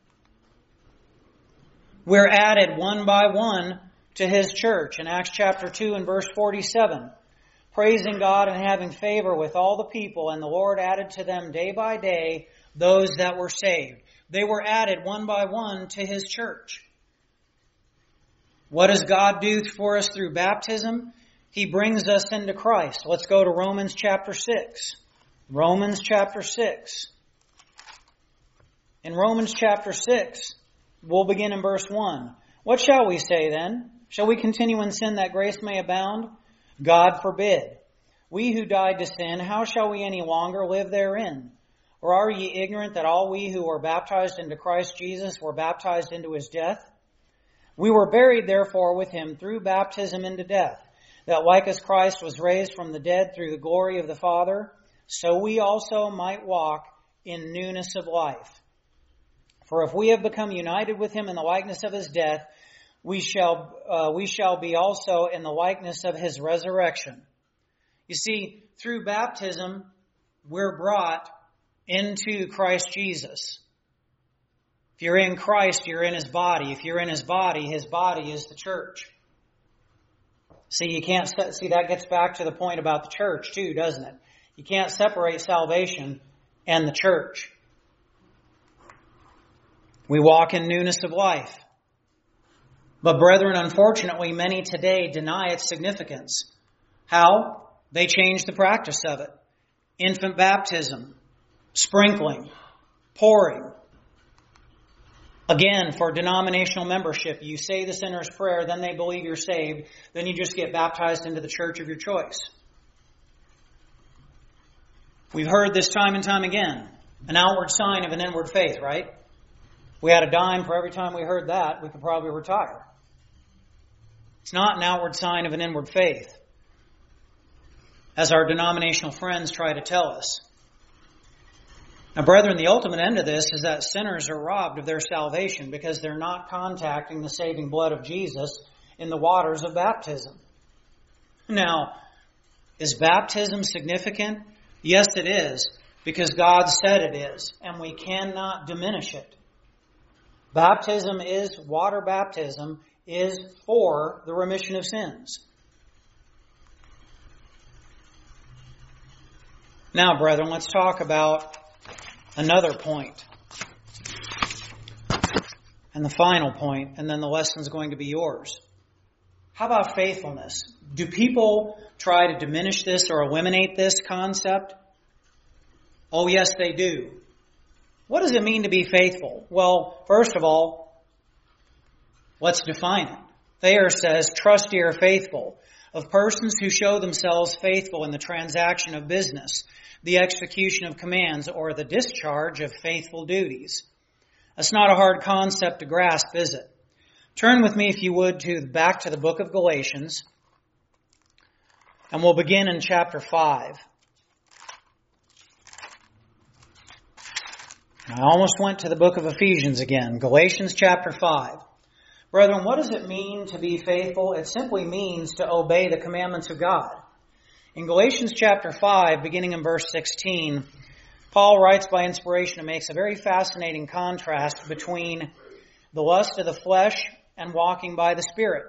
We're added one by one to His church in Acts chapter two and verse forty-seven. Praising God and having favor with all the people, and the Lord added to them day by day those that were saved. They were added one by one to His church. What does God do for us through baptism? He brings us into Christ. Let's go to Romans chapter six. Romans chapter six. In Romans chapter six, we'll begin in verse one. "What shall we say then? Shall we continue in sin that grace may abound? God forbid. We who died to sin, how shall we any longer live therein? Or are ye ignorant that all we who were baptized into Christ Jesus were baptized into His death? We were buried therefore with Him through baptism into death, that like as Christ was raised from the dead through the glory of the Father, so we also might walk in newness of life. For if we have become united with Him in the likeness of His death, we shall uh, we shall be also in the likeness of His resurrection." You see, through baptism, we're brought into Christ Jesus. If you're in Christ, you're in His body. If you're in His body, His body is the church. See, you can't see that gets back to the point about the church too, doesn't it? You can't separate salvation and the church. We walk in newness of life. But brethren, unfortunately, many today deny its significance. How? They change the practice of it. Infant baptism, sprinkling, pouring. Again, for denominational membership, you say the sinner's prayer, then they believe you're saved, then you just get baptized into the church of your choice. We've heard this time and time again. An outward sign of an inward faith, right? We had a dime for every time we heard that, we could probably retire. It's not an outward sign of an inward faith, as our denominational friends try to tell us. Now, brethren, the ultimate end of this is that sinners are robbed of their salvation because they're not contacting the saving blood of Jesus in the waters of baptism. Now, is baptism significant? Yes, it is, because God said it is, and we cannot diminish it. Baptism is, water baptism is for the remission of sins. Now, brethren, let's talk about another point. And the final point, and then the lesson's going to be yours. How about faithfulness? Do people try to diminish this or eliminate this concept? Oh, yes, they do. What does it mean to be faithful? Well, first of all, let's define it. Thayer says, trusty or faithful, of persons who show themselves faithful in the transaction of business, the execution of commands, or the discharge of faithful duties. That's not a hard concept to grasp, is it? Turn with me, if you would, to back to the book of Galatians, and we'll begin in chapter five. I almost went to the book of Ephesians again. Galatians chapter five. Brethren, what does it mean to be faithful? It simply means to obey the commandments of God. In Galatians chapter five, beginning in verse sixteen, Paul writes by inspiration and makes a very fascinating contrast between the lust of the flesh and walking by the Spirit.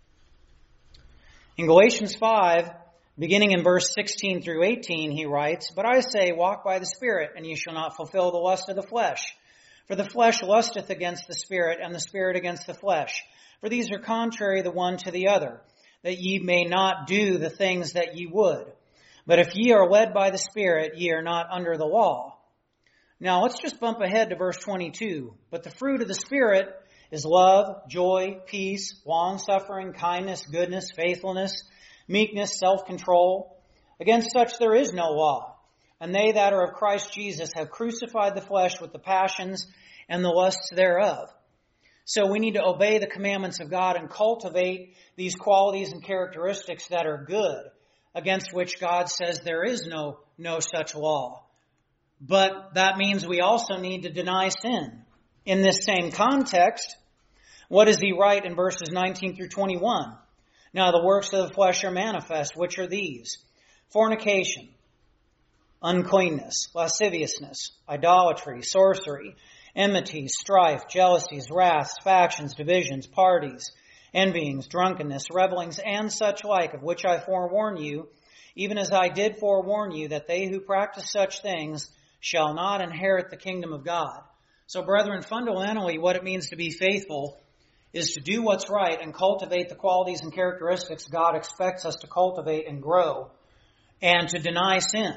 In Galatians five, beginning in verse sixteen through eighteen, he writes, But I say, walk by the Spirit, and ye shall not fulfill the lust of the flesh. For the flesh lusteth against the Spirit, and the Spirit against the flesh. For these are contrary the one to the other, that ye may not do the things that ye would. But if ye are led by the Spirit, ye are not under the law. Now let's just bump ahead to verse twenty-two. But the fruit of the Spirit is love, joy, peace, long-suffering, kindness, goodness, faithfulness, meekness, self-control. Against such there is no law. And they that are of Christ Jesus have crucified the flesh with the passions and the lusts thereof. So we need to obey the commandments of God and cultivate these qualities and characteristics that are good, against which God says there is no, no such law. But that means we also need to deny sin. In this same context, what does he write in verses nineteen through twenty-one? Now the works of the flesh are manifest, which are these: fornication, uncleanness, lasciviousness, idolatry, sorcery, enmity, strife, jealousies, wraths, factions, divisions, parties, envyings, drunkenness, revellings, and such like, of which I forewarn you, even as I did forewarn you, that they who practice such things shall not inherit the kingdom of God. So, brethren, fundamentally what it means to be faithful is to do what's right and cultivate the qualities and characteristics God expects us to cultivate and grow, and to deny sin.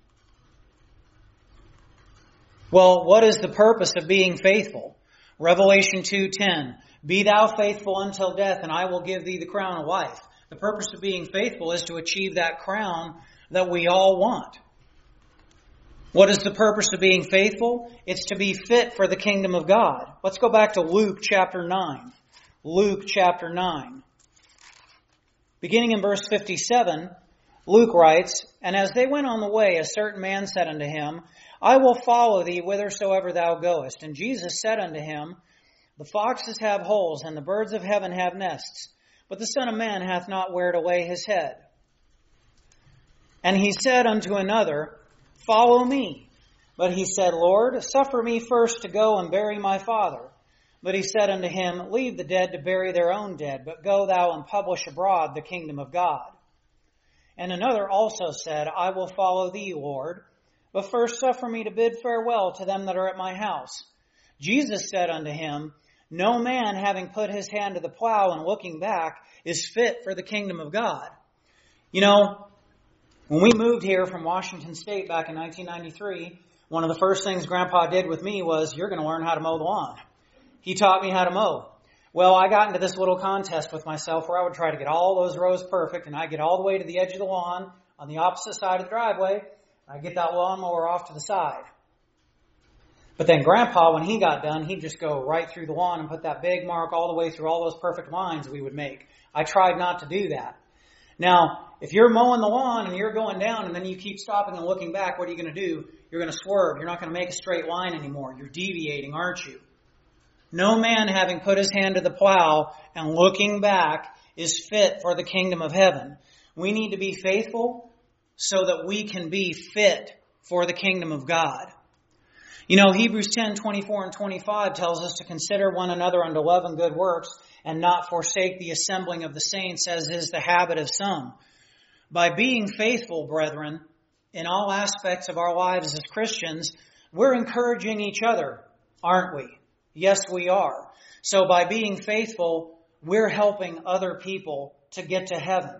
Well, what is the purpose of being faithful? Revelation two ten, Be thou faithful until death, and I will give thee the crown of life. The purpose of being faithful is to achieve that crown that we all want. What is the purpose of being faithful? It's to be fit for the kingdom of God. Let's go back to Luke chapter nine. Luke chapter nine. Beginning in verse fifty-seven, Luke writes, And as they went on the way, a certain man said unto him, I will follow thee whithersoever thou goest. And Jesus said unto him, The foxes have holes, and the birds of heaven have nests, but the Son of Man hath not where to lay his head. And he said unto another, Follow me. But he said, Lord, suffer me first to go and bury my father. But he said unto him, Leave the dead to bury their own dead, but go thou and publish abroad the kingdom of God. And another also said, I will follow thee, Lord, but first suffer me to bid farewell to them that are at my house. Jesus said unto him, No man, having put his hand to the plow and looking back, is fit for the kingdom of God. You know, when we moved here from Washington State back in nineteen ninety-three, one of the first things Grandpa did with me was, you're going to learn how to mow the lawn. He taught me how to mow. Well, I got into this little contest with myself where I would try to get all those rows perfect, and I'd get all the way to the edge of the lawn on the opposite side of the driveway. I'd get that lawnmower off to the side. But then Grandpa, when he got done, he'd just go right through the lawn and put that big mark all the way through all those perfect lines we would make. I tried not to do that. Now, if you're mowing the lawn and you're going down and then you keep stopping and looking back, what are you going to do? You're going to swerve. You're not going to make a straight line anymore. You're deviating, aren't you? No man, having put his hand to the plow and looking back, is fit for the kingdom of heaven. We need to be faithful so that we can be fit for the kingdom of God. You know, Hebrews ten, twenty-four and twenty-five tells us to consider one another unto love and good works and not forsake the assembling of the saints, as is the habit of some. By being faithful, brethren, in all aspects of our lives as Christians, we're encouraging each other, aren't we? Yes, we are. So by being faithful, we're helping other people to get to heaven.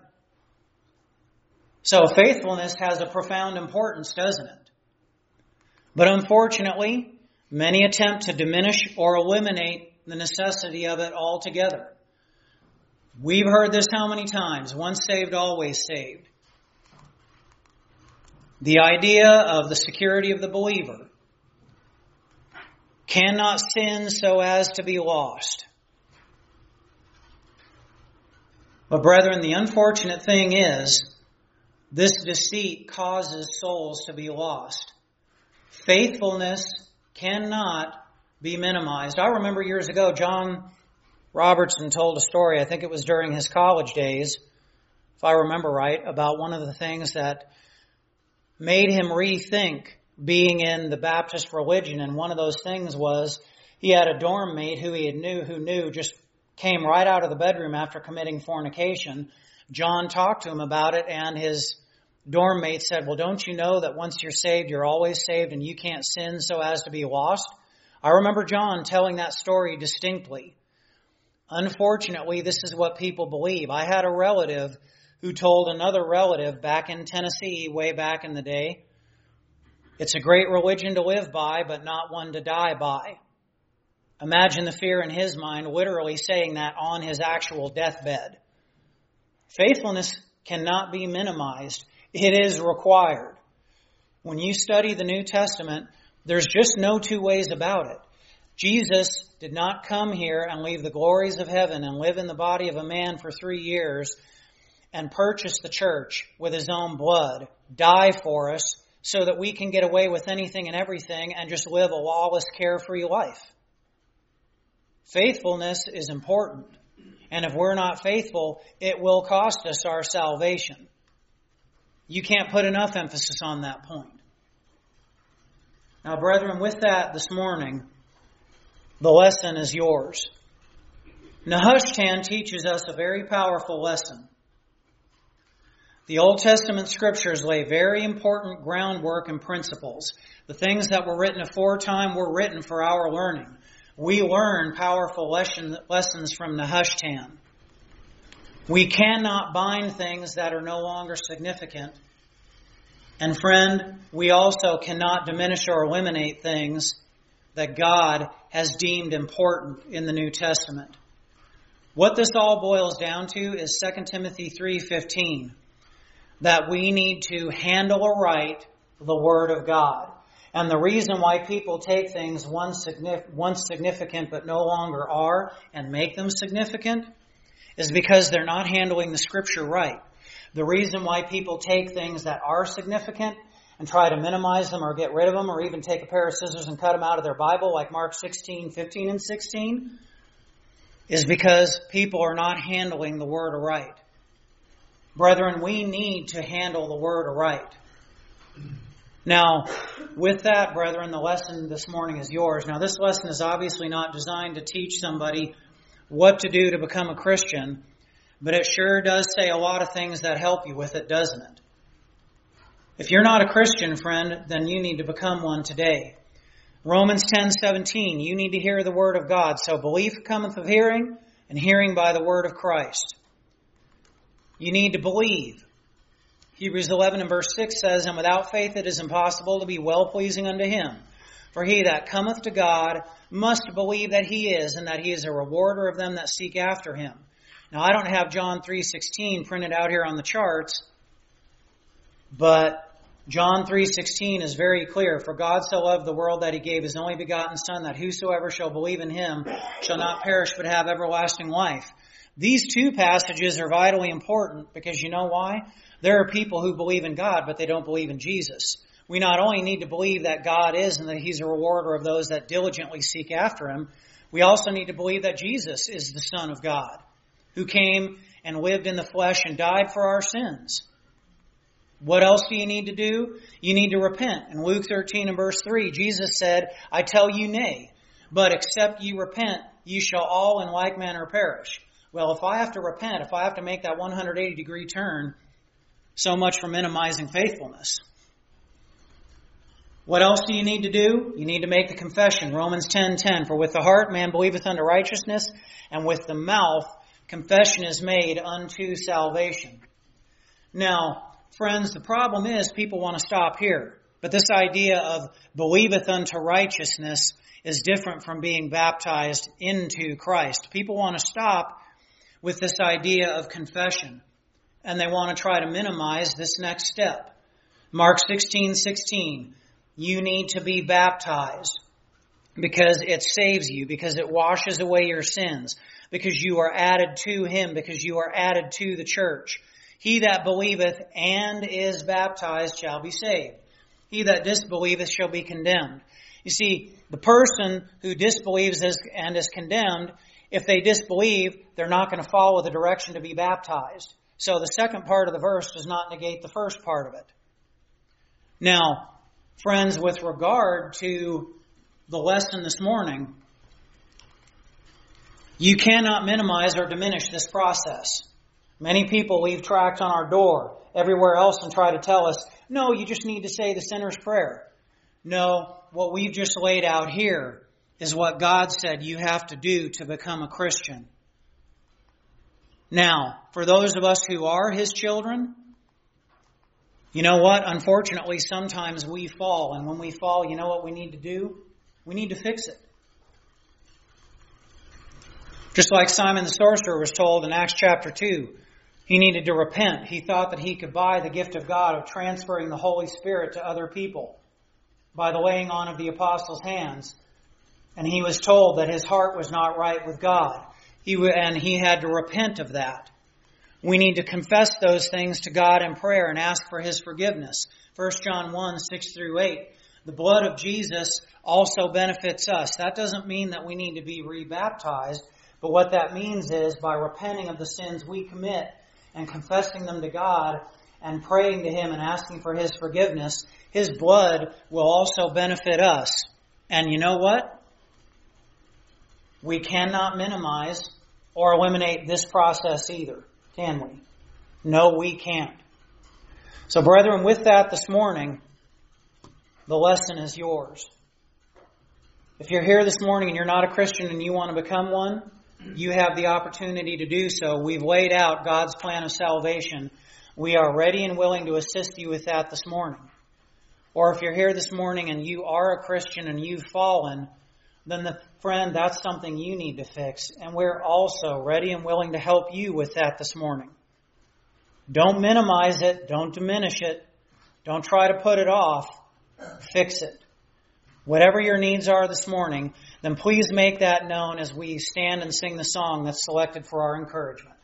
So faithfulness has a profound importance, doesn't it? But unfortunately, many attempt to diminish or eliminate the necessity of it altogether. We've heard this how many times? Once saved, always saved. The idea of the security of the believer. Cannot sin so as to be lost. But brethren, the unfortunate thing is, this deceit causes souls to be lost. Faithfulness cannot be minimized. I remember years ago, John Robertson told a story, I think it was during his college days, if I remember right, about one of the things that made him rethink being in the Baptist religion. And one of those things was he had a dorm mate who he had knew who knew just came right out of the bedroom after committing fornication. John talked to him about it, and his dorm mate said, well, don't you know that once you're saved, you're always saved, and you can't sin so as to be lost? I remember John telling that story distinctly. Unfortunately, this is what people believe. I had a relative who told another relative back in Tennessee, way back in the day, it's a great religion to live by, but not one to die by. Imagine the fear in his mind, literally saying that on his actual deathbed. Faithfulness cannot be minimized. It is required. When you study the New Testament, there's just no two ways about it. Jesus did not come here and leave the glories of heaven and live in the body of a man for three years and purchase the church with his own blood, die for us so that we can get away with anything and everything and just live a lawless, carefree life. Faithfulness is important. And if we're not faithful, it will cost us our salvation. You can't put enough emphasis on that point. Now, brethren, with that this morning, the lesson is yours. Nehushtan teaches us a very powerful lesson. The Old Testament scriptures lay very important groundwork and principles. The things that were written aforetime were written for our learning. We learn powerful lesson, lessons from Nehushtan. We cannot bind things that are no longer significant. And friend, we also cannot diminish or eliminate things that God has deemed important in the New Testament. What this all boils down to is Second Timothy three fifteen, that we need to handle aright the Word of God. And the reason why people take things once significant but no longer are and make them significant is because they're not handling the Scripture right. The reason why people take things that are significant and try to minimize them or get rid of them or even take a pair of scissors and cut them out of their Bible like Mark sixteen, fifteen, and sixteen is because people are not handling the Word aright. Brethren, we need to handle the Word aright. Now, with that, brethren, the lesson this morning is yours. Now, this lesson is obviously not designed to teach somebody what to do to become a Christian, but it sure does say a lot of things that help you with it, doesn't it? If you're not a Christian, friend, then you need to become one today. Romans ten seventeen, you need to hear the word of God. So belief cometh of hearing, and hearing by the word of Christ. You need to believe. Hebrews eleven and verse six says, and without faith it is impossible to be well-pleasing unto him. For he that cometh to God must believe that he is, and that he is a rewarder of them that seek after him. Now, I don't have John three sixteen printed out here on the charts, but John three sixteen is very clear. For God so loved the world that he gave his only begotten Son, that whosoever shall believe in him shall not perish but have everlasting life. These two passages are vitally important because you know why? There are people who believe in God, but they don't believe in Jesus. We not only need to believe that God is and that he's a rewarder of those that diligently seek after him, we also need to believe that Jesus is the Son of God, who came and lived in the flesh and died for our sins. What else do you need to do? You need to repent. In Luke thirteen and verse three, Jesus said, I tell you nay, but except ye repent, ye shall all in like manner perish. Well, if I have to repent, if I have to make that one hundred eighty degree turn, so much for minimizing faithfulness. What else do you need to do? You need to make the confession. Romans ten ten, for with the heart man believeth unto righteousness, and with the mouth confession is made unto salvation. Now, friends, the problem is people want to stop here. But this idea of believeth unto righteousness is different from being baptized into Christ. People want to stop with this idea of confession, and they want to try to minimize this next step. Mark sixteen sixteen, you need to be baptized because it saves you, because it washes away your sins, because you are added to him, because you are added to the church. He that believeth and is baptized shall be saved. He that disbelieveth shall be condemned. You see, the person who disbelieves and is condemned, if they disbelieve, they're not going to follow the direction to be baptized. So the second part of the verse does not negate the first part of it. Now, friends, with regard to the lesson this morning, you cannot minimize or diminish this process. Many people leave tracts on our door everywhere else and try to tell us, no, you just need to say the sinner's prayer. No, what we've just laid out here is what God said you have to do to become a Christian. Now, for those of us who are his children, you know what? Unfortunately, sometimes we fall. And when we fall, you know what we need to do? We need to fix it. Just like Simon the sorcerer was told in Acts chapter two, he needed to repent. He thought that he could buy the gift of God of transferring the Holy Spirit to other people by the laying on of the apostles' hands. And he was told that his heart was not right with God. He and he had to repent of that. We need to confess those things to God in prayer and ask for his forgiveness. First John one, six through eight. The blood of Jesus also benefits us. That doesn't mean that we need to be rebaptized, but what that means is by repenting of the sins we commit and confessing them to God and praying to him and asking for his forgiveness, his blood will also benefit us. And you know what? We cannot minimize or eliminate this process either, can we? No, we can't. So, brethren, with that this morning, the lesson is yours. If you're here this morning and you're not a Christian and you want to become one, you have the opportunity to do so. We've laid out God's plan of salvation. We are ready and willing to assist you with that this morning. Or if you're here this morning and you are a Christian and you've fallen, then, the friend, that's something you need to fix. And we're also ready and willing to help you with that this morning. Don't minimize it. Don't diminish it. Don't try to put it off. Fix it. Whatever your needs are this morning, then please make that known as we stand and sing the song that's selected for our encouragement.